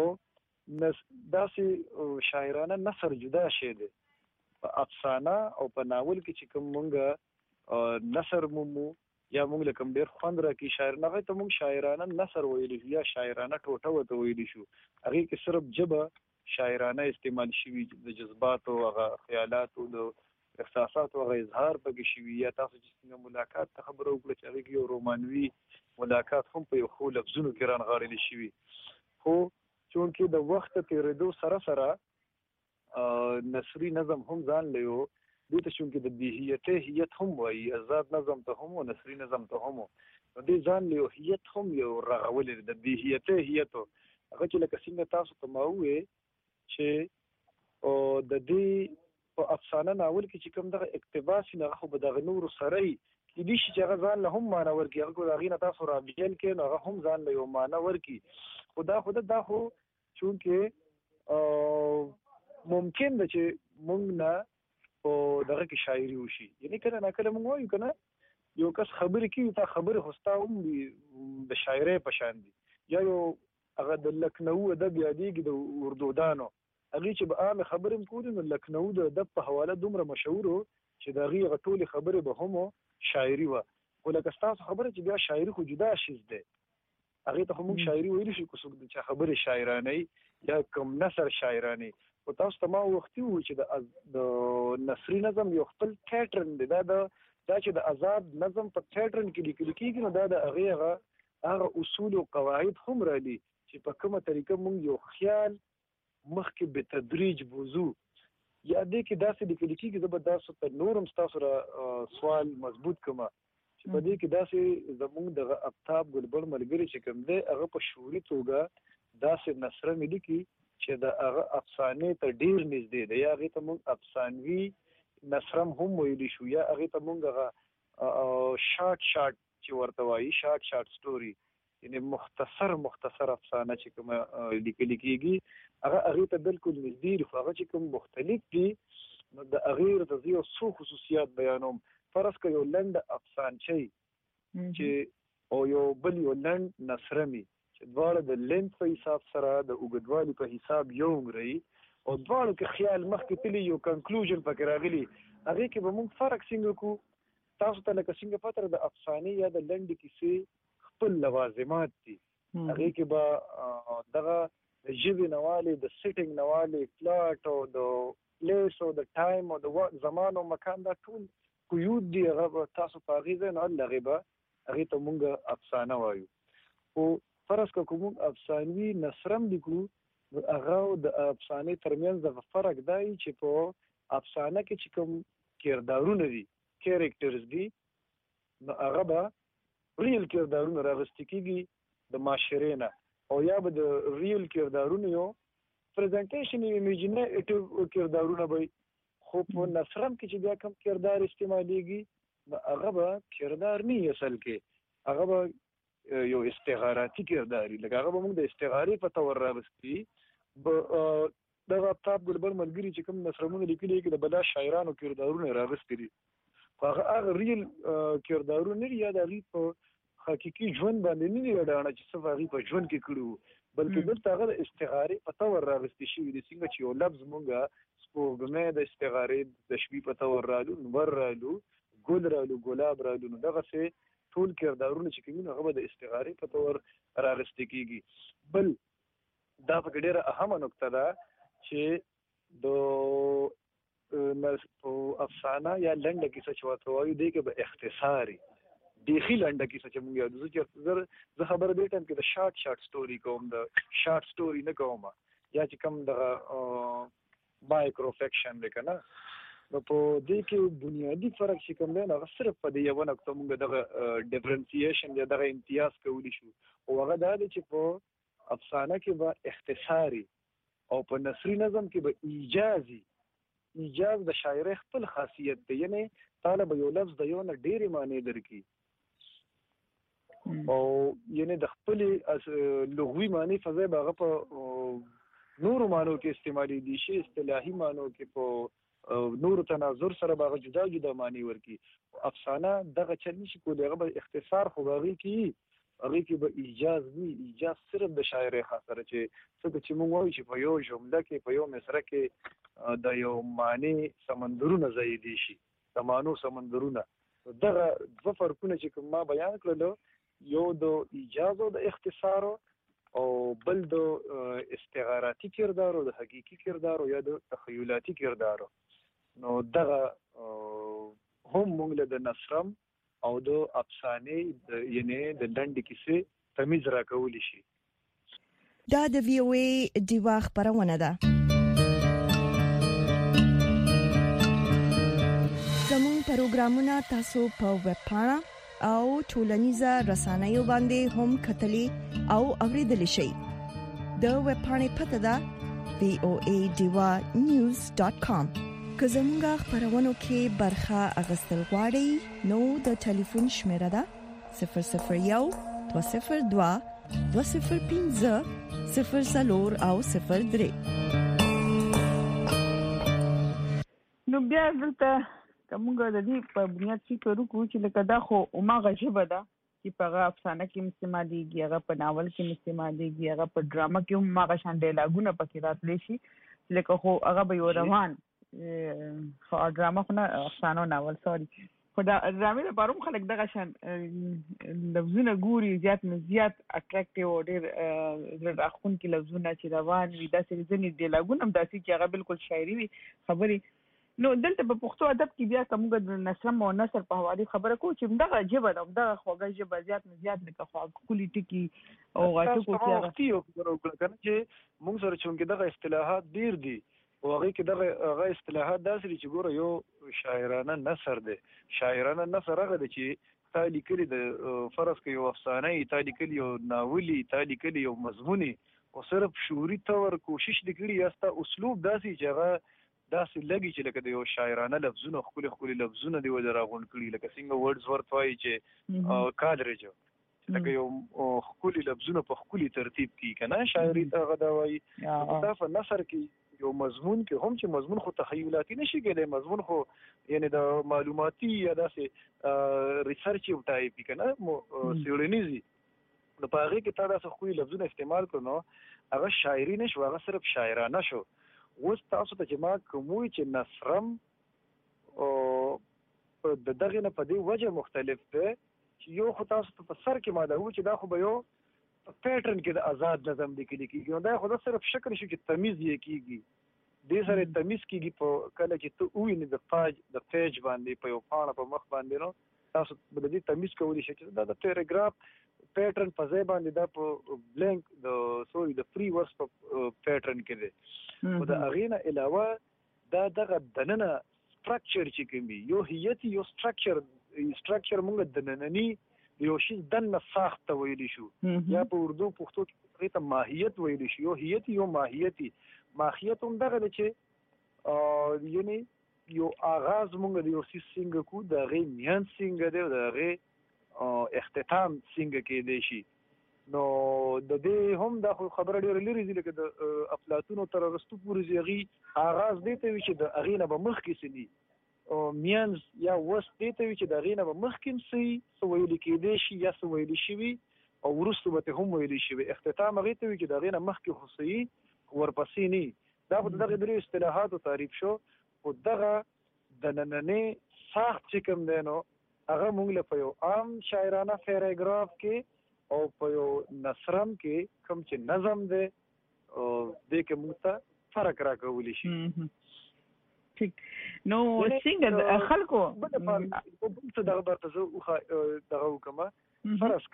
Speaker 3: داسې شاعرانه نثر جدا شی دی په افسانه او په ناول کې چې کوم مونږ نثر مو یا موږ لکه ډېر خوند راکړي شاعر هغه ته موږ شاعرانه نثر ویلی شو یا شاعرانه ټوټه ورته ویلی شو. هغې کې صرف ژبه شاعرانه استعمال شوي، د جذباتو هغه خیالاتو د احساساتو هغه اظهار پکې شوي. یا تاسو چې څنګه ملاقات ته خبره وکړه چې هغې کې یو رومانوي ملاقات هم په یو ښو لفظونو کې رانغاړلی شوي. خو چونکې د وخت تېرېدو سره سره نثري نظم هم ځان له یو دې ته چونکې د بېهیتۍ هیت هم وایي، آزاد نظم ته هم او نثري نظم ته هم، نو دې ځان له یو هیت هم یو رغولی دی، د بېهیتۍ هیت. هغه چې لکه څنګه تاسو ته ما وویې چې د دې په افسانه ناول کې چې کوم دغه اقتباس وي نو هغه خو به دغه نورو سره وي، کېدای شي چې هغه ځان له هم معنی ورکړي، هغه کو د هغې نه تاسو رابیل کړئ نو هغه هم ځان له یو معنی ورکړي. خو دا خو دا خو چونکې ممکن ده چې موږ نه په دغه کې شاعري وشي. یعنې کله ناکله موږ وایو که نه یو کس خبرې کوي، تا خبرې خو ستا هم د شاعرۍ په شان دي. یا یو هغه د لکنو ادب یادېږي د اردودانو، هغې چې به عامې خبرې هم کولې نو لکنو د ادب په حواله دومره مشهور و چې د هغې هغه ټولې خبرې به هم شاعري وه. خو لکه ستاسو خبره چې بیا شاعري خو جدا شیز دی، هغې ته خو موږ شاعري ویلی شو که څوک د چا خبرې شاعرانه یا کوم نثر شاعرانه. خو تاسو ته ما وختي وویل چې د نثري نظم یو خپل پیټرن دی. دا د دا چې د آزاد نظم په پیټرن کې لیکل کېږي نو دا د هغې هغه هغه اصول او قواعد هم رالي چې په کومه طریقه موږ یو خیال مخکې به تدریج بوزو. یا دې کې داسې لیکل کېږي، زه به تاسو ته نور هم ستاسو را سوال مضبوط کړم چې په دې کې داسې زموږ دغه آفتاب ګلبړ ملګري چې کوم دی هغه په شعوري توګه داسې نثره مې لیکي چې د هغه افسانې ته ډېر نږدې دی. یا هغې ته موږ افسانوي نثرم هم ویلی شو، یا هغې ته موږ هغه شارټ شارټ چې ورته وایي شارټ شارټ سټوري، یعنې مختصر مختصر افسانه چې کومه لیکلي کېږي هغه هغې ته بالکل نږدې دي. خو هغه چې کوم مختلف دي نو د هغې ورته زه یو څو خصوصیات بیانوم. فرض که یو لنډه افسانچۍ چې او یو بل یو لنډ نثره مي چې دواړه د لینث په حساب سره د اوږدوالي په حساب یو عمري او دواړو کې خیال مخکې تلي یو کنکلوژن پکې راغلي، هغې کې به موږ فرق څنګه کړو؟ تاسو ته لکه څنګه پته د افسانې یا د لنډې کیسې خپل لوازمات دي، هغې کې به دغه د ژبې نوالی، د سیټینګ نوالی، پلاټ او د پلیس او د ټایم او د زمان او مکان دا ټول قیود دي. هغه به تاسو په هغې ځای نه هغې به هغې ته موږ افسانه وایو. خو فرض که که موږ افسانوي نثرم لیکو نو هغه د افسانې ترمنځ دغه فرق دا وي چې په افسانه کې چې کوم کردارونه دي، کیریکټرز دي، نو هغه به ریل کردارونه راغوستي کېږي د معاشرې نه، او یا به د ریل کردارونه یو پریزنټیشن یو امیجینیټیو کردارونه به وي. خو په نثرم کې چې بیا کوم کردار استعمالیږي نو هغه به کردار نه وي، اصل کې هغه به یو استعاراتي کردار وي. لکه هغه به موږ د استعارې په طور راوستي. دغه آفتاب ګلبړ ملګري چې کوم نثرمونه لیکلي کې د بلا شاعرانو کردارونه یې راغوستي دي، خو هغه هغه ریل کردارونه نه دي، یا د هغې په حقیقي ژوند باندې نه دي اډانه چې څه هغې په ژوند کې کړي وو، بلکې دلته هغه د استعارې په طور راغوستي شوي دي. څنګه چې یو لفظ مونږ سپوږمۍ د استعارې د شپې په طور رالو، نور رالو، ګل رالو، ګلاب رالو، نو دغسې ټول کردارونه چې کوي نو هغه به د استعارې په طور راغوستي کېږي. بل دا پکې ډېره اهمه نکته ده چې د افسانه یا لنډه کیسه چې ورته وایو دې کې به اختصاري بیخي لنډه کیسه چې موږ یادو. زه خبره دې ټایم کې د شارټ شارټ سټوري کوم، د شارټ سټوري نه کوم، یا چې کوم دغه مایکرو فکشن دی که نه. نو په دې کې بنیادي فرق چې کوم دی نو هغه صرف په دې یوه نقطه موږ دغه ډفرنسیشن یا دغه امتیاز کولی شو، او هغه دا دی چې په افسانه کې به اختصاري او په نثري نظم کې به ایجازي. ایجاز د شاعرۍ خپل خاصیت دی، یعنې تاله به یو لفظ د یو نه ډېرې معنی درکړي او یعنې د خپلې لغوي معنی په ځای به هغه په نورو معنو کې استعمالېدي شي، اصطلاحي معنو کې په نورو تناظر سره به هغه جدا جدا معنی ورکړي. افسانه دغه چل نشي کولی، هغه به اختصار خو به هغې کې هغې کې به ایجاز وي. ایجاز صرف د شاعرۍ خاص سره چې څنګه چې موږ وایو چې په یو جمله کې په یو مصره کې د یو معنی سمندرونه ځایېدي شي، د معنو سمندرونه، دغه دوه فرقونه چې کوم ما بیان کړل، یو د ایجاز او د اختصار او بل د استعاراتي کردار او د حقيقي کردار او یا د تخیلاتي کردار. نو دغه هم موږ له د نثرم او د افسانې یعنی د لنډ کیسې تمیز راکولی شي.
Speaker 4: دا د وی او ای ډیوا خبرونه ده. زموږ پروګرامونه تاسو په ویب پاڼه او ټولنیزه رسنیو باندې هم کتلی او اوریدلی شئ. د ویب پاڼې پته ده وی او ای ډیوا نیوز ډاټ کام. که زموږ خبرونو کې برخه اغستل غواړئ نو د ټلیفون شمیره ده صفر صفر یو دوه صفر دوه دوه صفر پنځه صفر څلور او صفر درې.
Speaker 2: نو بیا دلته کومه د دې په بنیاد فکر وکړو چې لکه دا خو اوماغه ژبه ده چې په هغه افسانه کې استعمالېږي، هغه په ناول کې استعمالېږي، هغه په ډرامه کې هم هغه شان ډایلاګونه پکې راتلی شي. لکه خو هغه به یو روان خو ډرامه خو نه افسانه ناول سوري خو دا ډرامې لپاره هم خلک دغه شان لفظونه ګوري، زیات نه زیات اټریکټیو او ډېر زړه راښکونکي لفظونه چې روان وي. داسې ځینې ډایلاګونه هم داسې چې هغه بالکل شاعري وي خبرې. نو دلته په پښتو ادب کې بیا کومه د نثر او نثر په حواله خبره کوو چې دغه ژبه ده، دغه خوږه ژبه زیات نه زیات لکه خو کلی ټکی او غاټو کې هغه
Speaker 3: یو خبره وکړه چې موږ سره چې دغه اصطلاحات ډیر دي او هغه کې دغه هغه اصطلاحات داسې چې ګوره یو شاعرانه نثر دی. شاعرانه نثر هغه دی چې تا لیکلي د فرض کې یو افسانه یې، تا لیکلي یو ناولي، تا لیکلي یو مضموني او صرف شعوري طور کوشش وکړي یا ستا اسلوب داسې چې هغه داسې لګي چې لکه د یو شاعرانه لفظونه ښکلي ښکلي لفظونه دی ودې راغونډ کړي، لکه څنګه ورډز ورت وایي چې کادرج لکه یو ښکلي لفظونه په ښکلي ترتیب کې که نه شاعري ته هغه دا وایي. دا په نثر کې یو مضمون کې هم چې مضمون خو تخیلاتي نشي کېدی، مضمون خو یعنی د معلوماتي یا داسې ریسرچ یو ټایپ که نه څېړنیزي، نو په هغې کې تا داسې ښکلي لفظونه استعمال کړو نو هغه شاعري نه شو، هغه صرف شاعرانه شو. اوس تاسو ته چې ما کوم وایي چې نثرم د دغې نه په دې وجه مختلف دی چې یو خو تاسو ته په سر کې ما دا وایي چې دا خو به یو پیټرن کې د آزاد نظم لیکلي کېږي، نو دا خو دا صرف شکل شو چې تمیز یې کېږي. دې سره تمیز کېږي په کله چې ته ووینې د پاج د پیج باندې په یو پاڼه په مخ باندې نو تاسو به د دې تمیز کولی شئ چې دا د پیراګراف پیټرن په ځای باندې دا په بلینک د سوري د فری ورس په پیټرن کې دی. او د هغې نه علاوه دا دغه دننه سټرکچر چې کوم وي یو هیئتي یو سټرکچر سټرکچر موږ دننني یو شي دننه ساخت ته ویلی شو یا په اردو پښتو کې هغې ته ماهیت ویلی شو. یو هیئتي یو ماهیتي. ماهیت هم دغه دی چې یعنې یو آغاز موږ د یو څیز څنګه کوو، د هغې میانځ څنګه دی او د هغې اختتام څنګه کېدی شي. نو د دې هم دا خو خبره ډېره لرې ځي لکه د افلاطون تر ارسطو پورې چې هغې آغاز دې ته وي چې د هغې نه به مخکې څه دي، میانځ یا وسط دې ته وي چې د هغې نه به مخکې هم څه وي، څه ویلي کېدی شي یا څه ویلي شوي او وروستو به ترې هم ویلي شوي. اختتام هغې ته وي چې د هغې نه مخکې خو څه وي ورپسې نه وي. دا خو د دغې درې اصطلاحاتو تعریف شو. خو دغه د نننۍ ساخت چې کوم دی نو هغه موږ له په یو عام شاعرانه پیراګراف کې او په یو نثرم کې کوم چې نظم دی دې کې موږ ته فرق راکولی شي.
Speaker 2: ټیک نو څنګه خلکو
Speaker 3: څه دغه برته زه دغه وکړم فرض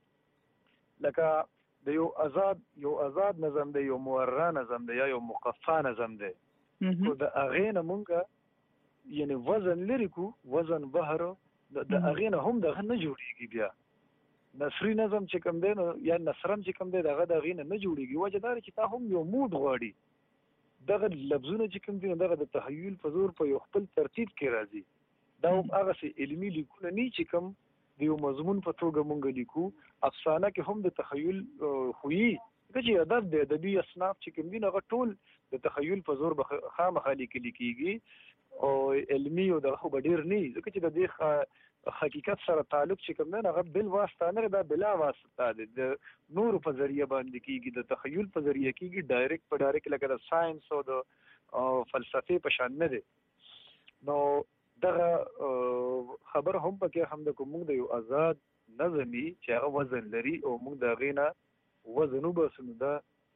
Speaker 3: کې لکه د یو آزاد یو آزاد نظم دی، یو مورا نظم دی یا یو مقفا نظم دی. خو د هغې نه مونږ یعنې وزن لرې کو، وزن بهر د هغې نه هم دغه نه جوړېږي. بیا نثري نظم چې کوم دی نو یا نثرم چې کوم دی دغه د هغې نه نه جوړېږي. وجه دا چې تا هم یو مود غواړي. دغه لفظونه چې کوم دي دغه د تخیل په زور په یو خپل ترتیب کې راځي. دا هم هغسې علمي لیکونه نه چې کوم د یو مضمون په توګه مونږ لیکو. افسانه کې هم د تخیل خویي ځکه چې ادب دی، ادبي اصناف چې کوم دي هغه ټول د تخیل په زور به خامخا لیکلي کېږي او علمي او دغه خو به ډېر نه وي ځکه چې د دې حقیقت سره تعلق چې کوم دی هغه بل واسطه نه دا بلا واسطه دی، د نورو په ذریعه باندې کېږي، د تخیل په ذریعه کېږي، ډایرکټ په ډایرکټ لکه د ساینس او د فلسفې په شان نه دی. نو دغه خبر هم پکې هم د کوم د یو آزاد نظمي چې هغه وزن لري او موږ د غینا وزن وباسو دا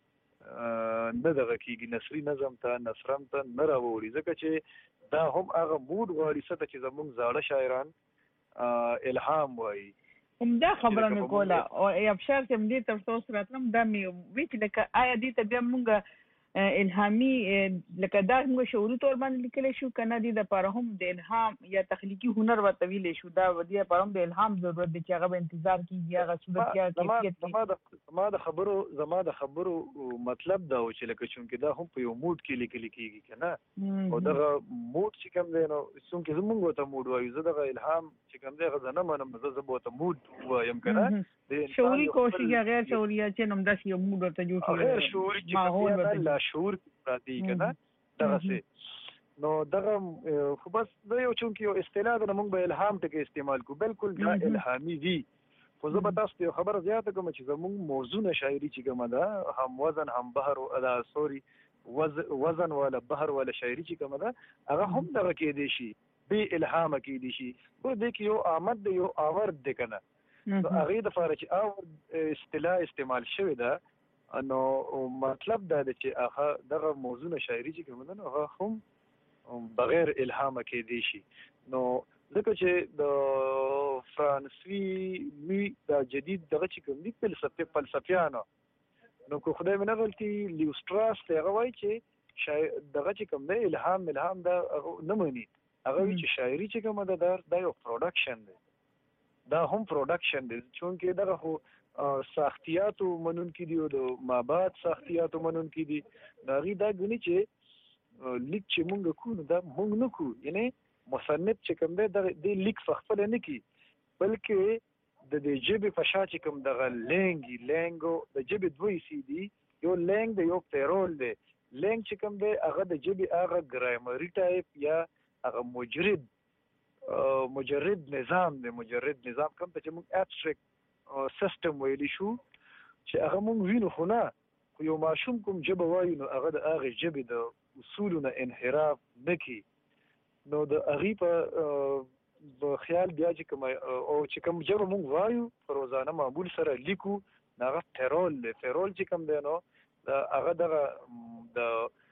Speaker 3: نه دغه کېږي نثري نظم ته نثرم ته نه راوړي ځکه چې دا هم هغه موډ غواړي څه چې زموږ زاړه شاعران الهام وایي.
Speaker 2: همدا خبره مې کوله او ابشار چې مې تر تاسو راتلم دا مې وی چې لکه آیا دې ته بیا موږ الهامي لکه دا موږ شعوري تور باندې لیکلی شو کنه دې د لپاره هم د الهام یا تخلیقي هنر ورته ویلی شو دا دې لپاره هم د الهام ضرورت دی چې هغه به انتظار کیږي هغه صورت یا کیفیت
Speaker 3: زما د خبرو زما د خبرو مطلب دا و چې لکه چونکې دا هم په یو موډ کې لیکل کیږي کنه او دغه موډ چې کوم دی نو څنګه زموږ ته موډ وایو زه دغه الهام چې کوم دی هغه نه منم زه زه به ته موډ وایم کنه
Speaker 2: شعوري کوشش یا غیر شعوري چې نوم داسې یو موډ ورته جوړ شوی
Speaker 3: غیر شعوري چې لا شعور راځي کنه دغه څه نو دغه خو بس دا یو چونکی یو اصطلاح ده موږ به الهام ټکی استعمال کو بالکل دا الهامي دي خو زه به تاسو ته خبره زیاته کوم چې زموږ موضوع شاعري چې کومه ده هم وزن هم بحر ادا سوري وزن ولا بحر ولا شاعري چې کومه ده هغه هم دغه کې دي شي به الهام کې دي شي خو د یو آمد د یو آورد ده کنه نو هغه د فارچ او اصطلاح استعمال شوی ده نو مطلب دا دی چې هغه دغه موضوع شاعري چې کوم نه هغه هم بغیر الهام کې دی شي نو ځکه چې د فرانسوي می د جدید دغه چې کوم دی فلسفه فلسفیانو نو کو خدای منه غلطي لیوستراس ته هغه وایي چې دغه چې کوم دی الهام الهام دا نه مانی هغه چې شاعري چې کوم ده دا یو پروډکشن دی دا هم پروډکشن دی چونکې دغه خو ساختیاتو منون کې دی او د مابعد ساختیاتو منون کې دی دا غي دا غني چې لیک چې مونږ کو دا مونږ نه کو یعنی مصنف چې کوم دی د لیک خپل نه کی بلکې د دې جبه فشا چې کوم دغه لنګي لنګو د جبه دوی سي دی یو لنګ دی یو پیرول دی لنګ چې کوم دی هغه د جبه هغه ګرامري ټایپ یا هغه مجرد مجرد نظام دی مجرد نظام کوم ته چې موږ ابستریکټ سیستم ویلی شو چې هغه موږ وینو خو نه خو یو ماشوم کوم جبه وایي نو هغه د هغې ژبې د اصولو نه انحراف نه کي نو د هغې په خیال بیا چې کوم او چې کوم ژبه موږ وایو په روزانه معمول سره لیکو نو هغه فیرول دی فیرول چې کوم دی نو هغه دغه د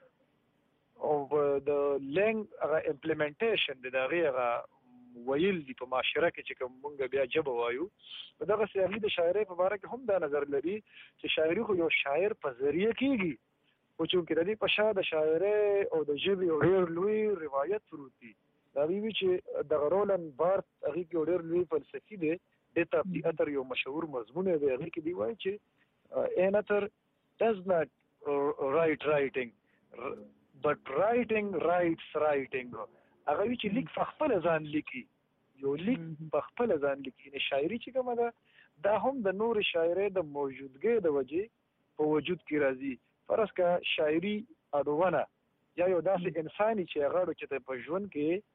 Speaker 3: او د لنګ هغه امپلیمنټیشن د هغې هغه ویل دي په معاشره کې چې کوم مونږ بیا ژبه وایو په دغه سیاحي د شاعرۍ په باره کې هم دا نظر لري چې شاعري خو یو شاعر په ذریعه کېږي خو چونکې د دې په شا د شاعرۍ او د ژبې یو ډېر لوی روایت پروت دی د هغې وي چې دغه رولن بارت هغې کې یو ډېر لوی فلسفي دی دې ته د اتر یو مشهور مضمون دی هغې کې دی وایي چې an author does not write writing but writing writes writing هغه وی چې لیک په خپل ځان لیکي یو لیک په خپل ځان لیکي نه شاعري چې کومه ده دا هم د نور شاعرۍ د موجودګۍ د وجې په وجود کې راځي فرض کا شاعري اډونه یا یو داسې انساني چې هغه چې په ژوند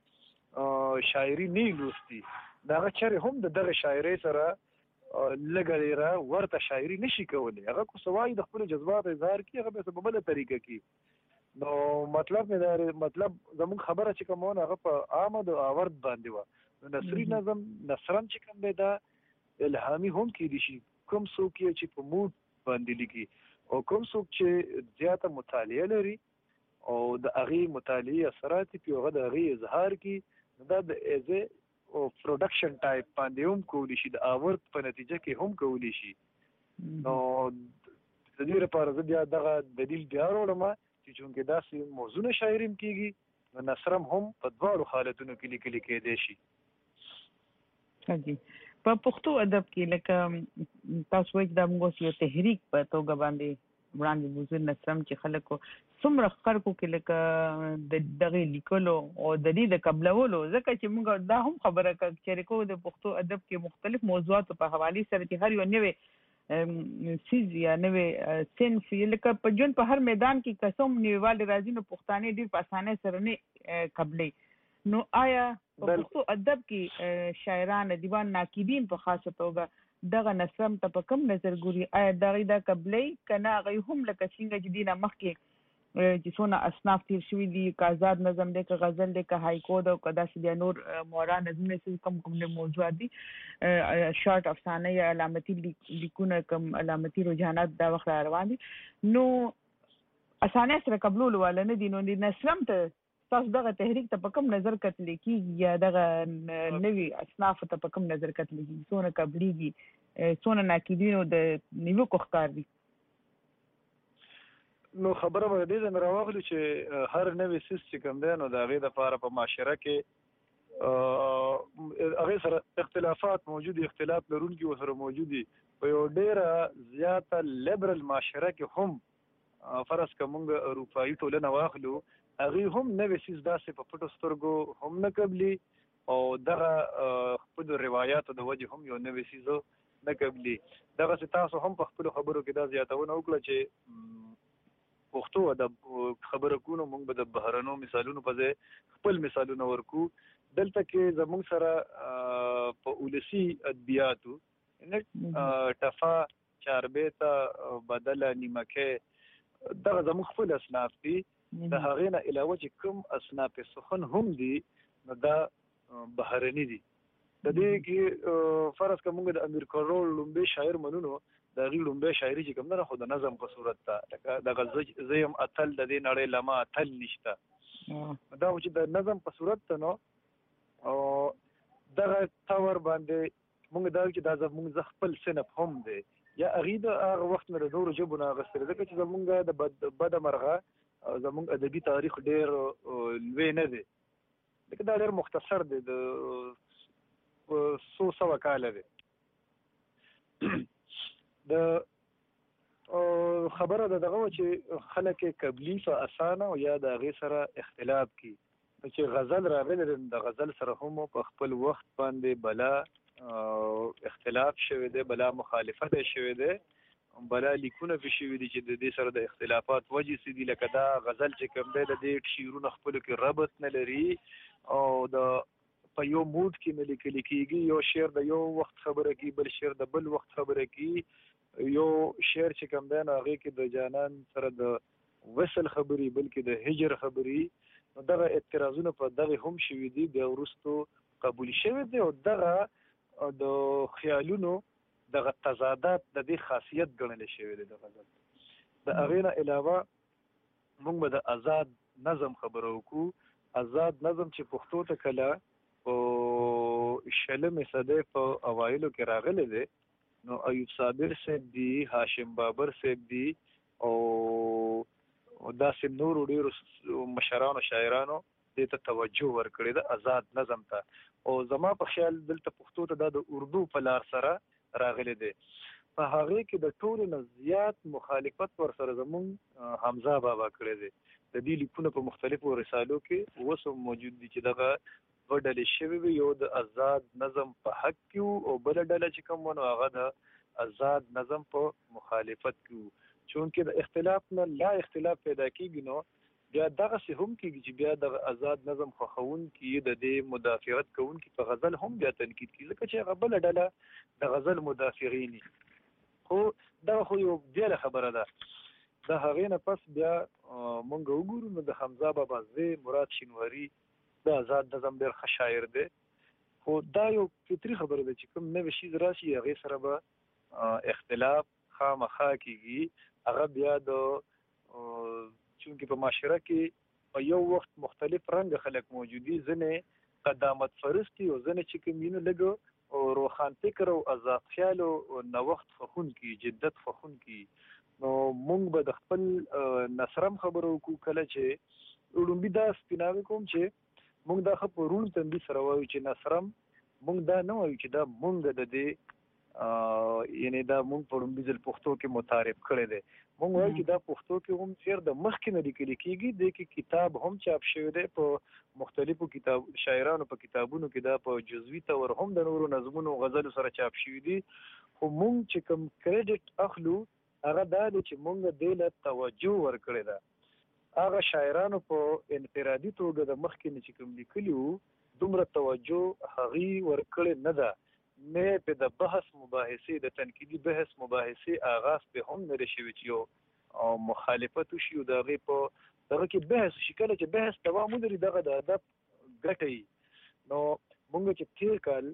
Speaker 3: کې شاعري نه لوستي دا هغه چېرې هم د دغه شاعرۍ سره لږه ډېره ورته شاعري نشي کولی هغه کو سوای د خپلو جذباتو اظهار کړي هغه به په بله طریقه کې نو مطلب مې دا مطلب زموږ خبره چې کومه هغه په آمد او آورد باندې وه نو نثري نظم نثرم چې کوم دی دا الهامي هم کېدی شي کوم څوک یې چې په موډ باندې لیکي او کوم څوک چې زیاته مطالعه لري او د هغې مطالعې اثرات یې په هغه د هغې اظهار کړي نو دا د ایز او پروډکشن ټایپ باندې هم کولی شي د آورد په نتیجه کې هم کولی شي نو د دې لپاره زه بیا دغه دلیل بیا راوړم چې چونکې داسې موضوع شاعري هم کېږي نو نثرم هم په دواړو حالتونو کې لیکلي کېدی شي.
Speaker 2: په پښتو ادب کې لکه تاسو وایي دا موږ یو تحریک په توګه باندې وړاندې بوزو نثرم چې خلکو څومره خلکو کې لکه د دغې لیکلو او د دې د قبلولو ځکه چې موږ دا هم خبره شریکو د پښتو ادب کې مختلف موضوعاتو په حوالې سره چې هر یو نوې سیز یا نوې صنف لکه په ژوند په هر میدان کې که څوم نویوالی راځي نو پښتانه ډېر په اسانۍ سره نه قبلوي نو آیا په پښتو ادب کې شاعران ادیبان ناقدین په خاصه توګه دغه نثرم ته په کوم نظر ګوري آیا دغې دا قبلوي که نه هغوی هم لکه څنګه چې دې نه مخکې چې څونه اصناف تیر شوي دي، که آزاد نظم دی، که غزل دی، که هایکو ده، که داسې بیا نور مورا نظمونه چې کوم کوم موضوعات دي، شارټ افسانه یا علامتي لیکونه، کوم علامتي رجحانات دا وخت روان دي، نو اسانه سره قبولول والا نه دي. نو د نثرم ته تاسو دغه تحریک ته په کوم نظر کتل کېږي یا دغه نوي اصناف ته په کوم نظر کتل کېږي؟ څونه قبليږي، څونه ناقدینو د نیوکو ښکار دي؟
Speaker 3: نو خبره به دې نه راوغلی چې هر نوې سیس چې کوم دی نو د هغې دپاره په معاشره کې هغې سره اختلافات موجود دي، اختلاف لرونکي ورسره موجود دي. په یو ډېره زیاته لیبرل معاشره کې هم فرض که موږ اروپایي ټولنه واخلو، هغې هم نوې سیس داسې په پټو سترګو هم نه قبلي او دغه خپلو روایاتو د وجې هم یو نوې سیز نه قبلي. دغسې تاسو هم په خپلو خبرو کې دا زیاتونه وکړه چې پښتو ادب خبره کوو، موږ به د بهرنو مثالونو په ځای خپل مثالونه ورکو. دلته کې زموږ سره په ولسي ادبیاتو ټفا، چاربیته، بدله، نیمکۍ، دغه زموږ خپل اصناف دي. د هغې نه علاوه چې کوم اصناف سخن هم دي نو دا بهرني دي. د دې کې فرض که موږ د امیر کروړ لومبی شاعر منونو، د هغې لومبی شاعري چې کوم ده خو د نظم په صورت ده، لکه دغه زه یم اتل د دې نړۍ لما اتل نشته، دا خو چې د نظم په صورت ده. نو دغه طور باندې موږ دا چې دا زموږ زه خپل صنف هم دی یا هغې د هغه وخت نه د نورو ژبو نه اخیستلی، ځکه چې زموږ د بده مرغه زموږ ادبي تاریخ ډېر لوی نه دی، لکه دا ډېر مختصر دی، د څو سوه کاله دی. د خبره د دغه چې خلک یې قبلي په اسانه او یا د هغې سره اختلاف کي. چې غزل راغلی د غزل سره هم په خپل وخت باندې بلا اختلاف شوی دی، بلا مخالفت شوی دی، بلا لیکونه پې شوي دي چې د دې سره د اختلافات وجې څه دي. لکه دا غزل چې کوم دی د دې شعرونه خپلو کې ربط نه لري او د په یو موډ کې نه لیکل کېږي. یو شعر د یو وخت خبره کوي، بل شعر د بل وخت خبره کوي. یو شعر چې کوم دی نو هغې کې د جانان سره د وصل خبرې، بلکې د هجر خبرې. نو دغه اعتراضونه په دغې هم شوي دي، بیا وروستو قبول شوي دي. او دغه د خیالونو دغه تضادات د دې خاصیت ګڼلی شوی دی د غزل. د هغې نه علاوه موږ به د آزاد نظم خبره وکړو. آزاد نظم چې پښتو ته کله په شلمې صدۍ په اوایلو کې راغلی دی، نو ایوب صابر صاحب دي، هاشم بابر صاحب دي او داسې نورو ډېرو مشرانو شاعرانو دې ته توجه ورکړې ده آزاد نظم ته. او زما په خیال دلته پښتو ته دا د اردو په لار سره راغلی دی. په هغې کې د ټولو نه زیات مخالفت ورسره زموږ حمزه بابا کړی دی. د دې لیکونه په مختلفو رسالو کې اوس هم موجود دي چې دغه دوه ډلې شوي وي، یو د آزاد نظم په حق کې وو او بله ډله چې کوم ونه هغه د آزاد نظم په مخالفت کې وو. چونکې د اختلاف نه لا اختلاف پیدا کېږي، نو بیا دغسې هم کېږي چې بیا د آزاد نظم خوښوونکي د دې مدافعت کوونکي په غزل هم بیا تنقید کېږي، ځکه چې هغه بله ډله د غزل مدافعین دي. خو دغه خو یو بېله خبره ده. د هغې نه پس بیا مونږ وګورو نو د حمزه بابا زوی مراد شینواري د آزاد نظم ډېر ښه شاعر دی. خو دا یو فطري خبره ده چې کوم نوی شیز راشي هغې سره به اختلاف خامخا کېږي. هغه بیا د چونکې په معاشره کې په یو وخت مختلف رنګه خلک موجود دي، ځینې قدامت پرست دي او ځینې چې کوم وینو لږ روښان فکر او آزاد خیال او نوښت خوښونکي، جدت خوښونکي. نو مونږ به د خپل نثرم خبره وکړو. کله چې لومبي دا سپیناوی کوم چې مونږ دا ښه په روڼ تندي سره وایو چې نثرم مونږ دا نه وایو چې دا مونږ د دې یعنې دا مونږ په لومبي ځل پښتو کې متعارف کړی دی. مونږ وایو چې دا پښتو کې هم ډېر د مخکې نه لیکلي کېږي. دې کې کتاب هم چاپ شوی دی په مختلفو کتاب شاعرانو په کتابونو کې، دا په جزوي طور هم د نورو نظمونو غزلو سره چاپ شوي دي. خو مونږ چې کوم کریډټ اخلو هغه دا دی چې مونږ دې له توجه ورکړې ده. هغه شاعرانو په انفرادي توګه د مخکې نه چې کوم لیکلي وو دومره توجه هغې ورکړې نه ده. نه پې د بحث مباحثې، د تنقیدي بحث مباحثې آغاز پې هم نه دی شوي چې یو او مخالفت وشي او د هغې په دغه کې بحث وشي. کله چې بحث دوام ولري دغه د ادب ګټه وي. نو مونږ چې تېر کال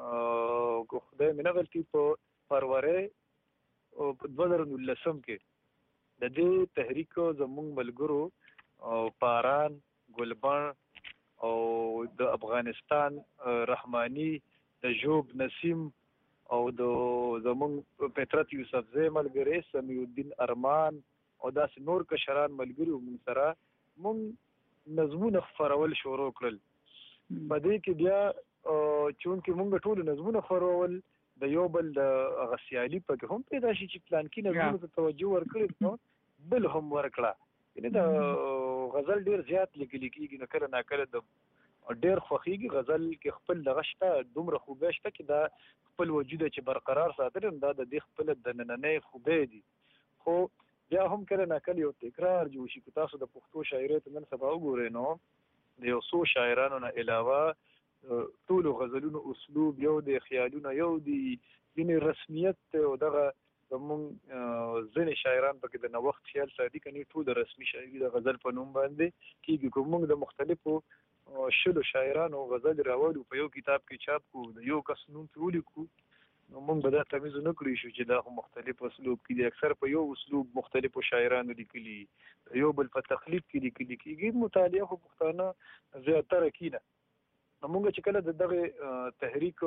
Speaker 3: خدای مې نه غلطي په فروری په دوه زره نولسم کې د دې تحریک زمونږ ملګرو پاران، ګلبن او د افغانستان رحماني، د ژوب نسیم او د زمونږ پترت یوسفزی ملګری، سمیع الدین ارمان او داسې نور کشران ملګري مونږ سره مونږ نظمونه خپرول شروع کړل. په دې کې بیا چونکې مونږ ټول نظمونه خپرول د یو بل د هغه سیالي پکې هم پیدا شي چې پلان کې نظمونو ته توجه ورکړي نو بل هم ورکړه. یعنې د غزل ډېر زیات لیکل کېږي، نو کله ناکله د ډېر خوښېږي غزل کې خپل دغه شته، دومره خوبۍ شته چې دا خپل وجود چې برقرار ساتل دا د دې خپل د نننۍ خوبۍ دي. خو بیا هم کله ناکله یو تکرار جوړ شي. که تاسو د پښتو شاعرۍ ته نن سبا وګورئ نو د یو څو شاعرانو نه علاوه ټولو غزلونو اسلوب یو دی، خیالونه یو دي، ځینې رسمیت او دغه زمونږ ځینې شاعران پکې د نوښت خیال ساتي، کني ټول د رسمي شاعري د غزل په نوم باندې کېږي. که موږ د مختلفو شلو شاعرانو غزل راوړو په یو کتاب کې چاپ کړو، د یو کس نوم پرې ولیکو، نو موږ به دا تمیز نه کړی شو چې دا خو مختلف اسلوب کې دي. اکثر په یو اسلوب مختلفو شاعرانو لیکلي، یو بل په تخلیق کې لیکلي کېږي. مطالعه خو پښتانه زیاتره کینه. نو موږ چې کله د دغه تحریک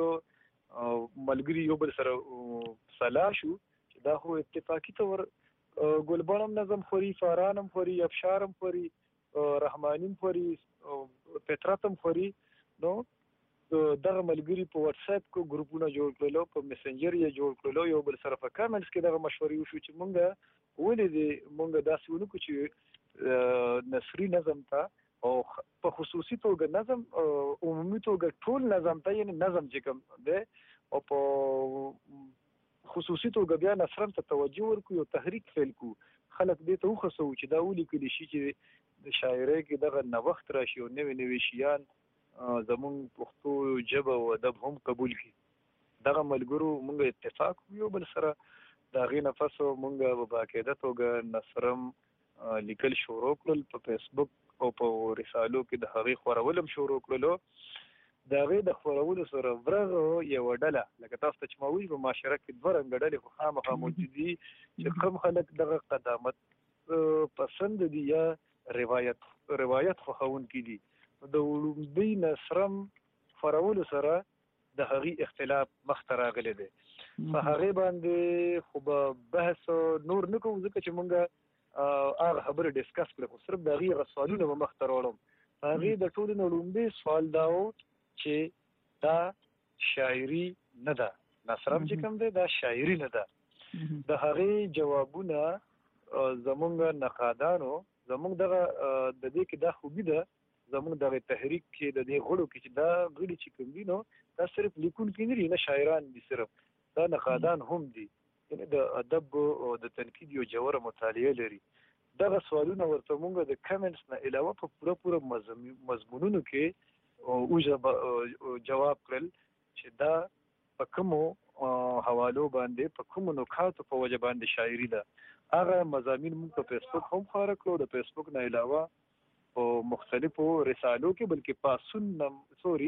Speaker 3: ملګري یو بل سره سلا شو دا خو اتفاقی طور ګلبنم نظم خوري، فارانم خوري، افشارم خوري، رحمانیم خوري، پتراتم خوري. نو دغه ملګري په واتس اپ کو ګروپونه جوړ کړلو، په میسنجر یې جوړ کړلو، یو بل سره په کامنټس کې دغه مشورې وشو چې مونږ ولې دې مونږ داسې ونکړو چې نثري نظم ته او په خصوصي توګه نظم عمومي توګه ټول نظم ته، یعنې نظم چې کوم دی او په خصوصي توګه بیا نثرم ته توجه ورکړو، یو تحریک فعل کړو، خلک دې ته وخصوو چې دا ولیکلی شي چې د شاعرۍ کې دغه نوښت راشي او نوي نوي شیان زمونږ پښتو ژبه او ادب هم قبول کړي. دغه ملګرو مونږ اتفاق یو بل سره د هغې نه پس مونږ په باقاعده توګه نثرم لیکل شروع کړل، په فیسبوک او په رسالو کې د هغې خپرول هم شروع کړلو. د هغې د خپرولو سره ورغه یوه ډله، لکه تاسو ته چې ما وویل په معاشره کې دوه رنګه ډلې خو خامخا موجود دي چې کوم خلک دغه قدامت پسند دي یا روایت روایت خوښونکي دي. د لومړي نثرم خپرولو سره د هغې اختلاف مخته راغلی دی. په هغې باندې خو به بحث نور نه کوو ځکه چې مونږ هغه خبرې ډسکس کړه، خو صرف د هغې هغه سوالونه به مخته راوړم. په هغې د ټولو نه لومړی سوال دا و چې دا شاعري نه ده، نثرم چې کوم دی دا شاعري نه ده. د هغې جوابونه زمونږ نقادانو زمونږ دغه د دې کې دا خوبي ده زمونږ دغه تحریک کې د دې غړو کې چې دا غړي چې کوم دي نو دا صرف لیکونکي نه دي، نه شاعران دي، صرف دا نقادان هم دي، یعنې د ادب او د تنقید یو ژوره مطالعه لري. دغه سوالونه ورته مونږ د کمنټس نه علاوه په پوره پوره مضمونونو کې او جواب کړل چې دا په کومو حوالو باندې په کومو نکاتو په وجه باندې شاعري ده. هغه مضامین موږ په فیسبوک هم خپاره کړو، د فیسبوک نه علاوه په مختلفو رسالو کې، بلکې پاسون سوري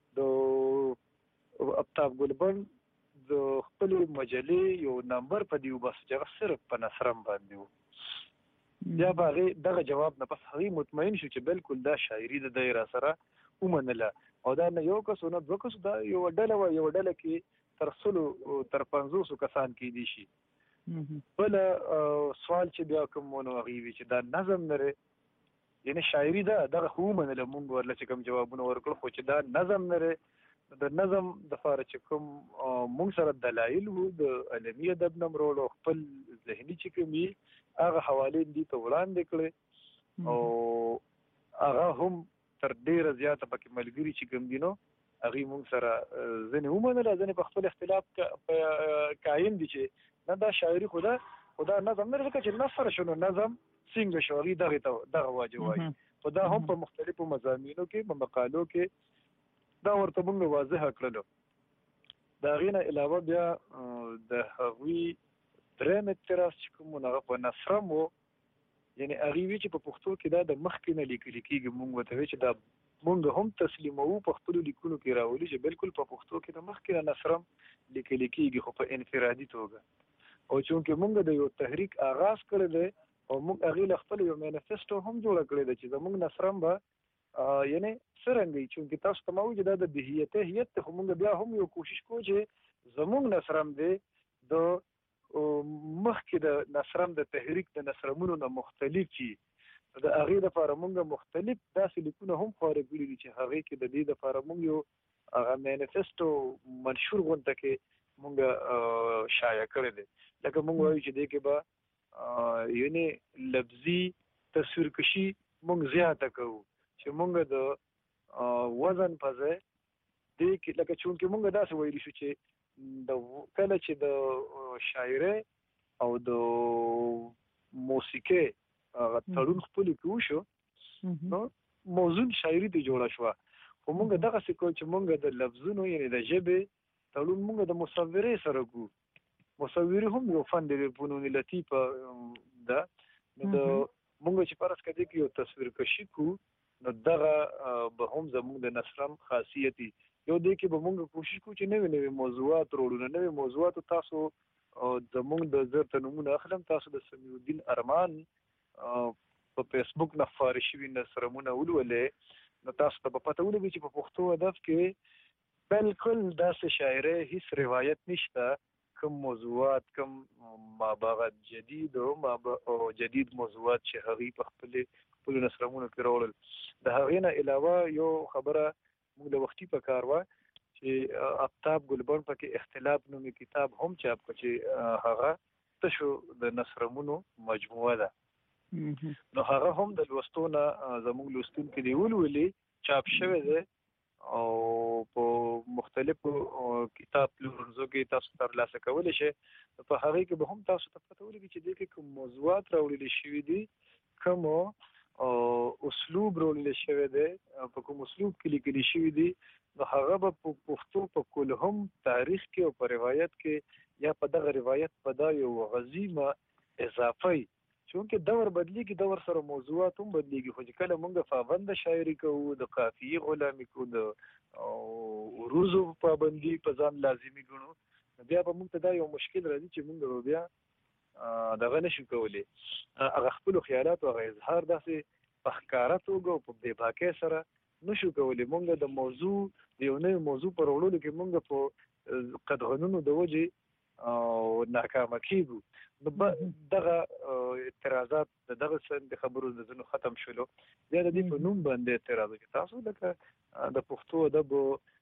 Speaker 3: د افتاب ګلبن د خپل مجلې یو نمبر په دیو بس چې صرف په نثرم باندې و. بیا به هغې دغه جواب نه پس هغې مطمئن شو چې بالکل دا شاعري ده، دی را سره ومنله. او دا نه یو کس نه دوه کس، دا یوه ډله وه، یوه ډله کې تر سلو تر پنځوسو کسان کېدی شي. بله سوال چې بیا کوم و نو هغې وي چې دا نظم نه دی، یعنې شاعري ده، دغه خو ومنله مونږ ورله چې کوم جوابونه ورکړل، خو چې دا نظم نه دی. د نظم دپاره چې کوم مونږ سره دلایل وو د علمي ادب نه مروړو، خپل ذهني چې کوم وي هغه حوالې دې ته وړاندې کړې او هغه هم تر ډیره زیاته پکې ملګري چې کوم دي نو هغې مونږ سره ځینې ومنله، ځینې په خپل اختلاف قایم دي چې نه دا شاعري خو ده، خو دا نظم نه دی، ځکه چې نثر شو نو نظم څنګه شو، هغې دغې ته دغه واجب وایي. خو دا هم په مختلفو مضامینو کې په مقالو کې دا ورته مونږ واضحه کړلو. د هغې نه علاوه بیا د هغوی درېم اعتراض چې کوم هغه په نثرم و، یعنی هغې وی چې په پښتو کې دا د مخکې نه لیکل کېږي. مونږ ورته وی چې دا مونږ هم تسلیموو په خپلو لیکونو کې راولي چې بالکل په پښتو کې د مخکې نه نثرم لیکل کېږي، خو په انفرادي توګه. او چونکې مونږ د یو تحریک آغاز کړی دی او مونږ هغې له خپل یو مینیفیسټو هم جوړه کړې ده چې زمونږ نثرم به یعنې څرنګه وي. چونکې تاسو ته ما وایي چې دا د بهیته هیت دی، خو مونږ بیا هم یو کوشش کوو چې زمونږ نثرم دی د مخکې د نثرم د تحریک د نثرمونو نه مختلف وي. د هغې دپاره مونږ مختلف داسې لیکونه هم خواره کړي دي چې هغې کې د دې دپاره مونږ یو هغه مینیفیسټو منشور غونته کې مونږ شایع کړی دی. لکه مونږ وایو چې دې کې به یعنې لفظي تصویرکشي مونږ زیاته کوو چې مونږ د وزن په ځای دې کې لکه چونکې مونږ داسې ویلی شو چې د کله چې د شاعرۍ او د موسیقۍ هغه تړون خپل کې وشو نو موزون شاعري ته جوړه شوه. خو مونږ دغسې کوو چې مونږ د لفظونو یعنې د ژبې تړون مونږ د مصورې سره کوو. مصوري هم یو فن دی، فنون لطیفه ده. نو د مونږ چې فرض کړه کې یو تصویر کشي کوو نو دغه به هم زمونږ د نثرم خاصیت وي. یو دی کې به مونږ کوشش کوو چې نوې نوې موضوعات راوړو. نوې موضوعاتو تاسو زمونږ د زر ته نومونه اخلم، تاسو د سمیع الدین ارمان په فیسبوک نه خپاره شوي نثرمونه ولولئ نو تاسو ته به پته ولګي چې په پښتو ادب کې بالکل داسې شاعرۍ هیڅ روایت نشته کوم موضوعات کوم مابغه جدید او جدید موضوعات چې هغې په خپلې خپلو نثرمونو کې راوړل. د هغې نه علاوه یو خبره موږ د وختي په کار وه چې آفتاب ګلبن پکې اختلاف نومي کتاب هم چاپ کړه چې هغه تشو د نثرمونو مجموعه ده. نو هغه هم د لوستو نه زموږ لوستونکي دې ولولي، چاپ شوی دی او په مختلفو کتاب پلورنځو کې تاسو ترلاسه کولی شئ. په هغې کې به هم تاسو ته پته ولګي چې دې کې کوم موضوعات راوړلي شوي دي، کوم اسلوب راوړلی شوی دی، په کوم اسلوب کې لیکلي شوي دي. نو هغه به په پښتو په کل هم تاریخ کې او په روایت کې یا په دغه روایت په دا یو غزیمه اضافه وي. چونکې دور بدلیږي، دور سره موضوعات هم بدلیږي. خو چې کله مونږ پابنده شاعري کوو، د قافیې غلامي کوو، د عروضو پابندي په ځان لازمي ګڼو، بیا به مونږ ته دا یو مشکل راځي چې مونږ به بیا دغه نشو کولی هغه خپلو خیالاتو هغه اظهار داسې په ښکاره توګه او په بېباکۍ سره نشو کولی. مونږ د موضوع د یو نوي موضوع په راوړلو کې مونږ په قدغنونو د وجې او ناکامه کیږو. نو دغه اعتراضات د دغه د خبرو د ځینو ختم شولو. بیا د دې په نوم باندې اعتراض وکړي تاسو لکه د پښتو ادب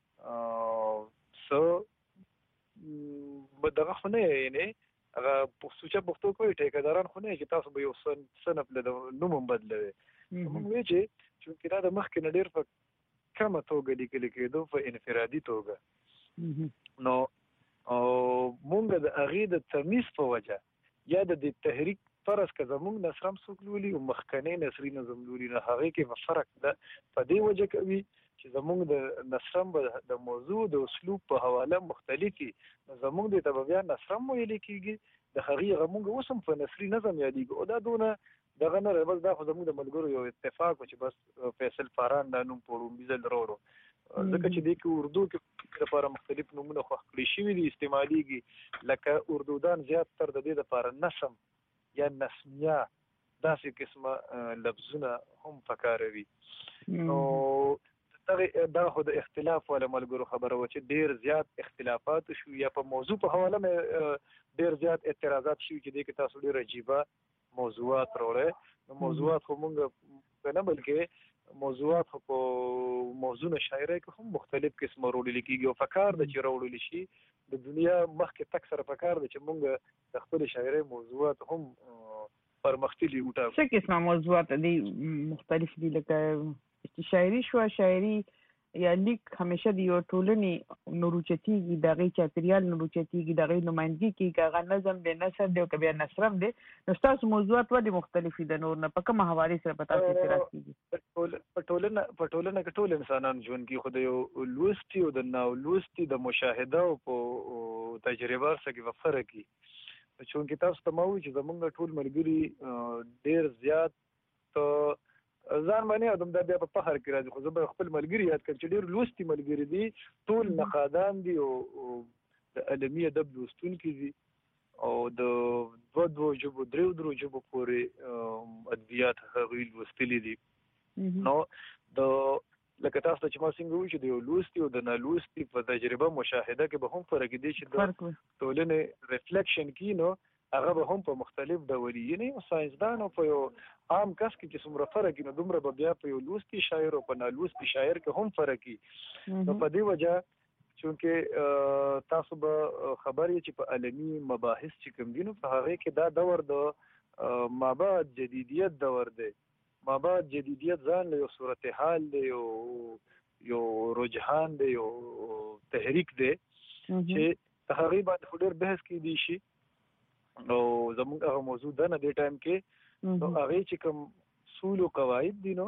Speaker 3: څه دغه خو نه یعنې هغه سوچه پښتو کوي ټیکهداران خو نه چې تاسو به یو صنف له نوم هم بدلوي. موږ وایو چې چونکې دا د مخکې نه ډېر په کمه توګه لیکلي کېدو په انفرادي توګه، نو مونږ د هغې د تمیز په وجه یا د دې تحریک فرض که زمونږ نثرم څوک لولي او مخکنی نثري نظم لولي، نو هغې کې به فرق ده په دې وجه کوي چې زمونږ د نثرم به د موضوع د اسلوب په حواله مختلف وي. نو زمونږ دې ته به بیا نثرم ویلی کېږي، د هغې هغه مونږ اوس هم په نثري نظم یادېږي. او دا دونه دغه نه دی، بس دا خو زمونږ د ملګرو یو اتفاق و چې بس فیصل فاران دا نوم په وړومبي ځل راوړو، ځکه چې دې کې اردو کې لپاره مختلف نومونه خوښ کړي شوي دي استعمالیږي. لکه اردودان زیات تر د دې دپاره نسم یا نسمیه داسې قسمه لفظونه هم پکاروي. نو دا خو د اختلاف والا ملګرو خبره وه چې ډېر زیات اختلافات شو یا په موضوع په حواله مې ډېر زیات اعتراضات شوي چې دې کې تاسو ډېر عجیبه موضوعات راوړئ. نو موضوعات خو مونږ نه بلکې موضوعات خو په موضوعونه شاعرۍ کې هم مختلف قسمه راوړلي کېږي او پکار ده چې راوړلي شي. د دنیا مخکې تک سره پکار ده چې مونږ د خپلې شاعرۍ موضوعات هم پرمختللي وټاکو.
Speaker 2: څه قسمه موضوعات دي مختلف دي؟ لکه شاعري شوه، شاعري یا لیک همیشه د یو ټولنې نه روچتېږي، د هغې چاپېریال نه روچتېږي، د هغې نمایندګي کېږي، که هغه نظم دی، نثر دی او که بیا نثرم دی. نو ستاسو موضوعات ولې مختلف دي د نور نه؟ په کومه حوالې سره په تاسو اعتراض کېږي؟
Speaker 3: په ټولنه په ټولنه کې ټول انسانان ژوند کوي، خو د یو لوستي او د نالوستي د مشاهده او په تجربه سره کې به فرق وي. چونکې تاسو ته مو چې زمونږ ټول ملګري ډیر زیات ځان باندې ادم د بیا په فخر کې راځي، خو زه به خپل ملګري یاد کړم چې ډیر لوستي ملګري دي، ټول نقادان دي او د علمي ادب لوستونکي دي او د دوه دوه ژبو درېو درو ژبو پورې ادبیات هغوی لوستلي دي. نو د لکه تاسو چې ما څنګه وایي چې د لوستي او د نالوستي په تجربه مشاهده کې به هم فرق دی چې د ټولنې ریفلیکشن کې نو هغه به هم په مختلف ډول یې ساينسدان او په یو عام کس کې چې څومره فرق نو دومره به بیا په یو لوستي شاعر او په نالوستي شاعر کې هم فرق وي. نو په دې وجه چونکې تاسو به خبر یې چې په عالمي مباحث چې کوم دي نو په هغه کې دا دور د مابعد جدیدیت دور دی. مابعد جدیدیت ځان له یو صورتحال دی، یو یو رجحان دی، یو تحریک دی چې تقریبا ډېر بحث کې دي شي نو زموږ هغه موضوع ده نه دې ټایم کې نو هغه چې کوم اصول او قواعد دي نو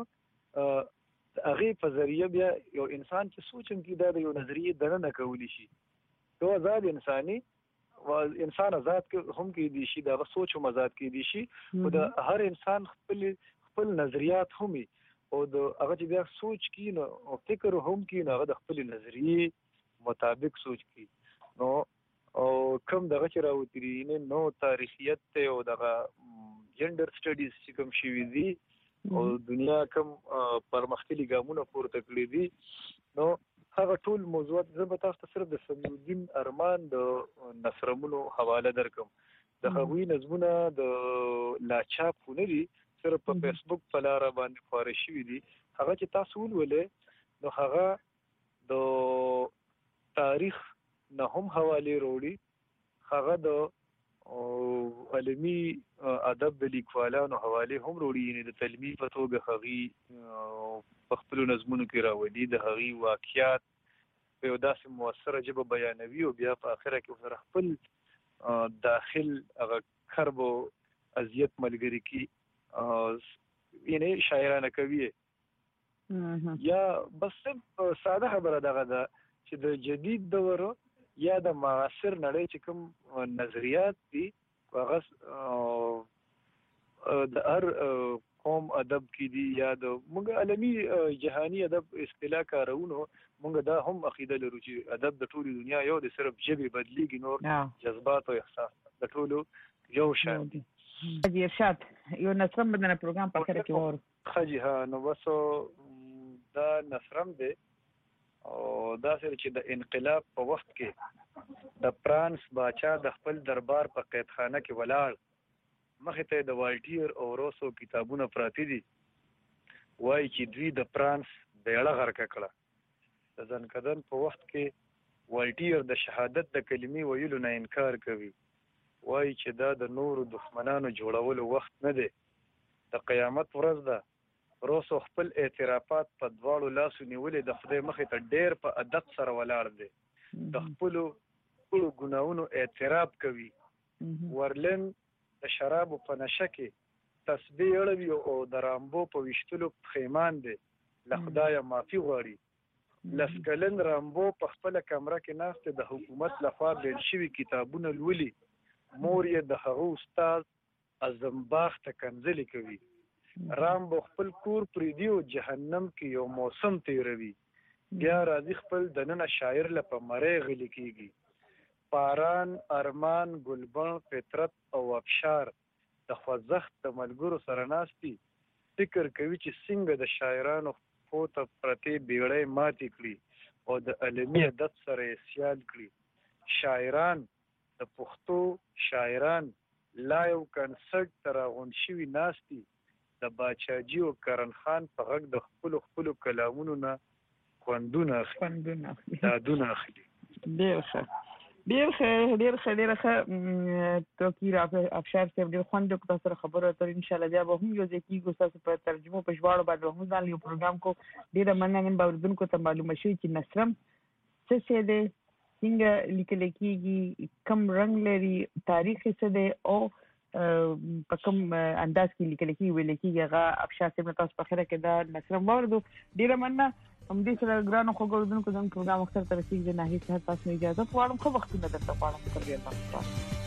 Speaker 3: هغه په ذریعہ بیا یو انسان چې سوچم کې دا د یو نظریه دنه کولی شي تو آزاد انساني و انسان آزاد هم کې دي شي دا سوچ هم آزاد کې دي شي او د هر انسان خپل خپل نظریات هم او د هغه چې بیا سوچ کی نو او فکر هم کی نو هغه د خپل نظریه مطابق سوچ کی نو او کوم دغه چې راوتري نه نو تاریخیت ته او دغه جندر سټډیز چې کوم شي دي او دنیا کوم پرمختللي ګامونه پورته کړی دي نو هغه ټول موضوعات زه به تاسو ته صرف د سمیدین ارمان د نثرمونو حواله درکم. د هغوی نظمونه د لاچاپ ونري صرف په فیسبوک په لار باندې خوري شوی دي. هغه چې تاسو ولولې نو هغه د تاریخ نه هم حواله وروړي، هغه د علمي ادب د لیکوالانو حواله هم وروړي، یعنی د تلمیح په توګه هغه په خپل نظمونو کې راوړي د هغه واقعیات په یو داسې موثره ژبه بیانوي او بیا په اخره کې ور خپل داخل هغه کرب او اذیت ملګری کی یعنی شاعرانه کوي یا بس ساده خبره دغه ده چې د جدید دور یا د معاصر نړۍ چې کوم نظریات دي هغه د هر قوم ادب کې دي یا د موږ عالمي جهاني ادب اصطلاح کارونو موږ دا هم عقیده لرو چې ادب د ټولې دنیا یو د صرف ژبې بدلیږي، نور جذبات او احساس د ټولو یو شان دي.
Speaker 2: حاجی ارشاد یو نثرم بدنه پروګرام په کړه کې وره
Speaker 3: خاجي ها نو وسو دا نثرم دی او دا سره چې د انقلاب په وخت کې د فرانس باچا د خپل دربار په قیدخانه کې ولاړ مخې ته د والټیر او روسو کتابونه پراته دي، وایي چې دوی د فرانس بیړه غرقه کړه. د ځنکدن په وخت کې والټیر د شهادت د کلمې ویلو نه انکار کوي، وایي چې دا د نورو دښمنانو جوړولو وخت نه دی، د قیامت ورځ ده. روسو خپل اعترافات په دواړو لاسو نیولې د خدای مخې ته ډېر په ادب سره ولاړ دی، د خپلو ټولو ګناهونو اعتراف کوي. ورلن د شرابو په نشه کې تسبیح اړوي او د رامبو په ویشتلو پښیمان دی، له خدایه معافي غواړي. لس کلن رامبو په خپله کمره کې ناست د حکومت لخوا بیل شوي کتابونه لولي، مور یې د هغه استاد اعظم باغ ته کنځلې کوي. رامبو خپل کور پریدي او جهنم کې یو موسم تیروي، بیا راځي خپل دننه شاعر له په مړی غلی کېږي. پاران، ارمان، ګلبن، فطرت او ابشار د خوځښت د ملګرو سره ناستي فکر کوي چې څنګه د شاعرانو خو ته پرتې بیړۍ ماتې کړي او د علمي ادب سره یې سیال کړي. شاعران د پښتو شاعران لا یو کنسرت ته راغونډ شوي ناستي د باچاجي او کرن خان په غږ د خپلو خپلو کلامونو نه خوندونه اخلي دادونه اخلي.
Speaker 2: ډېر ښه ډېر ښه ډېر ښه ډېر ښه توکیر افشار صاحب ډېر خوند وکړ تاسو سره خبرو اترو انشاءالله بیا به هم یو ځای کېږو ستاسو په ترجمو په ژباړو باندې هم ځان یو پروګرام کو. ډېره مننه نن به اورېدونکو ته معلومه شوي چې نثرم څه شی دی، څنګه لیکل کېږي، کم رنګ لري، تاریخ څه دی او په کوم انداز کې لیکل کېږي ویل کېږي. هغه افشار صاحب تاسو په خیره کې دا نثرم واورېدو. ډېره مننه. همدې سره ګرانو خوږو اورېدونکو زموږ پروګرام اختر ته رسېږي. د ناهید صاحب تاسو اجازه غواړم، ښه وختونه درته غواړم. تر بیا تاسو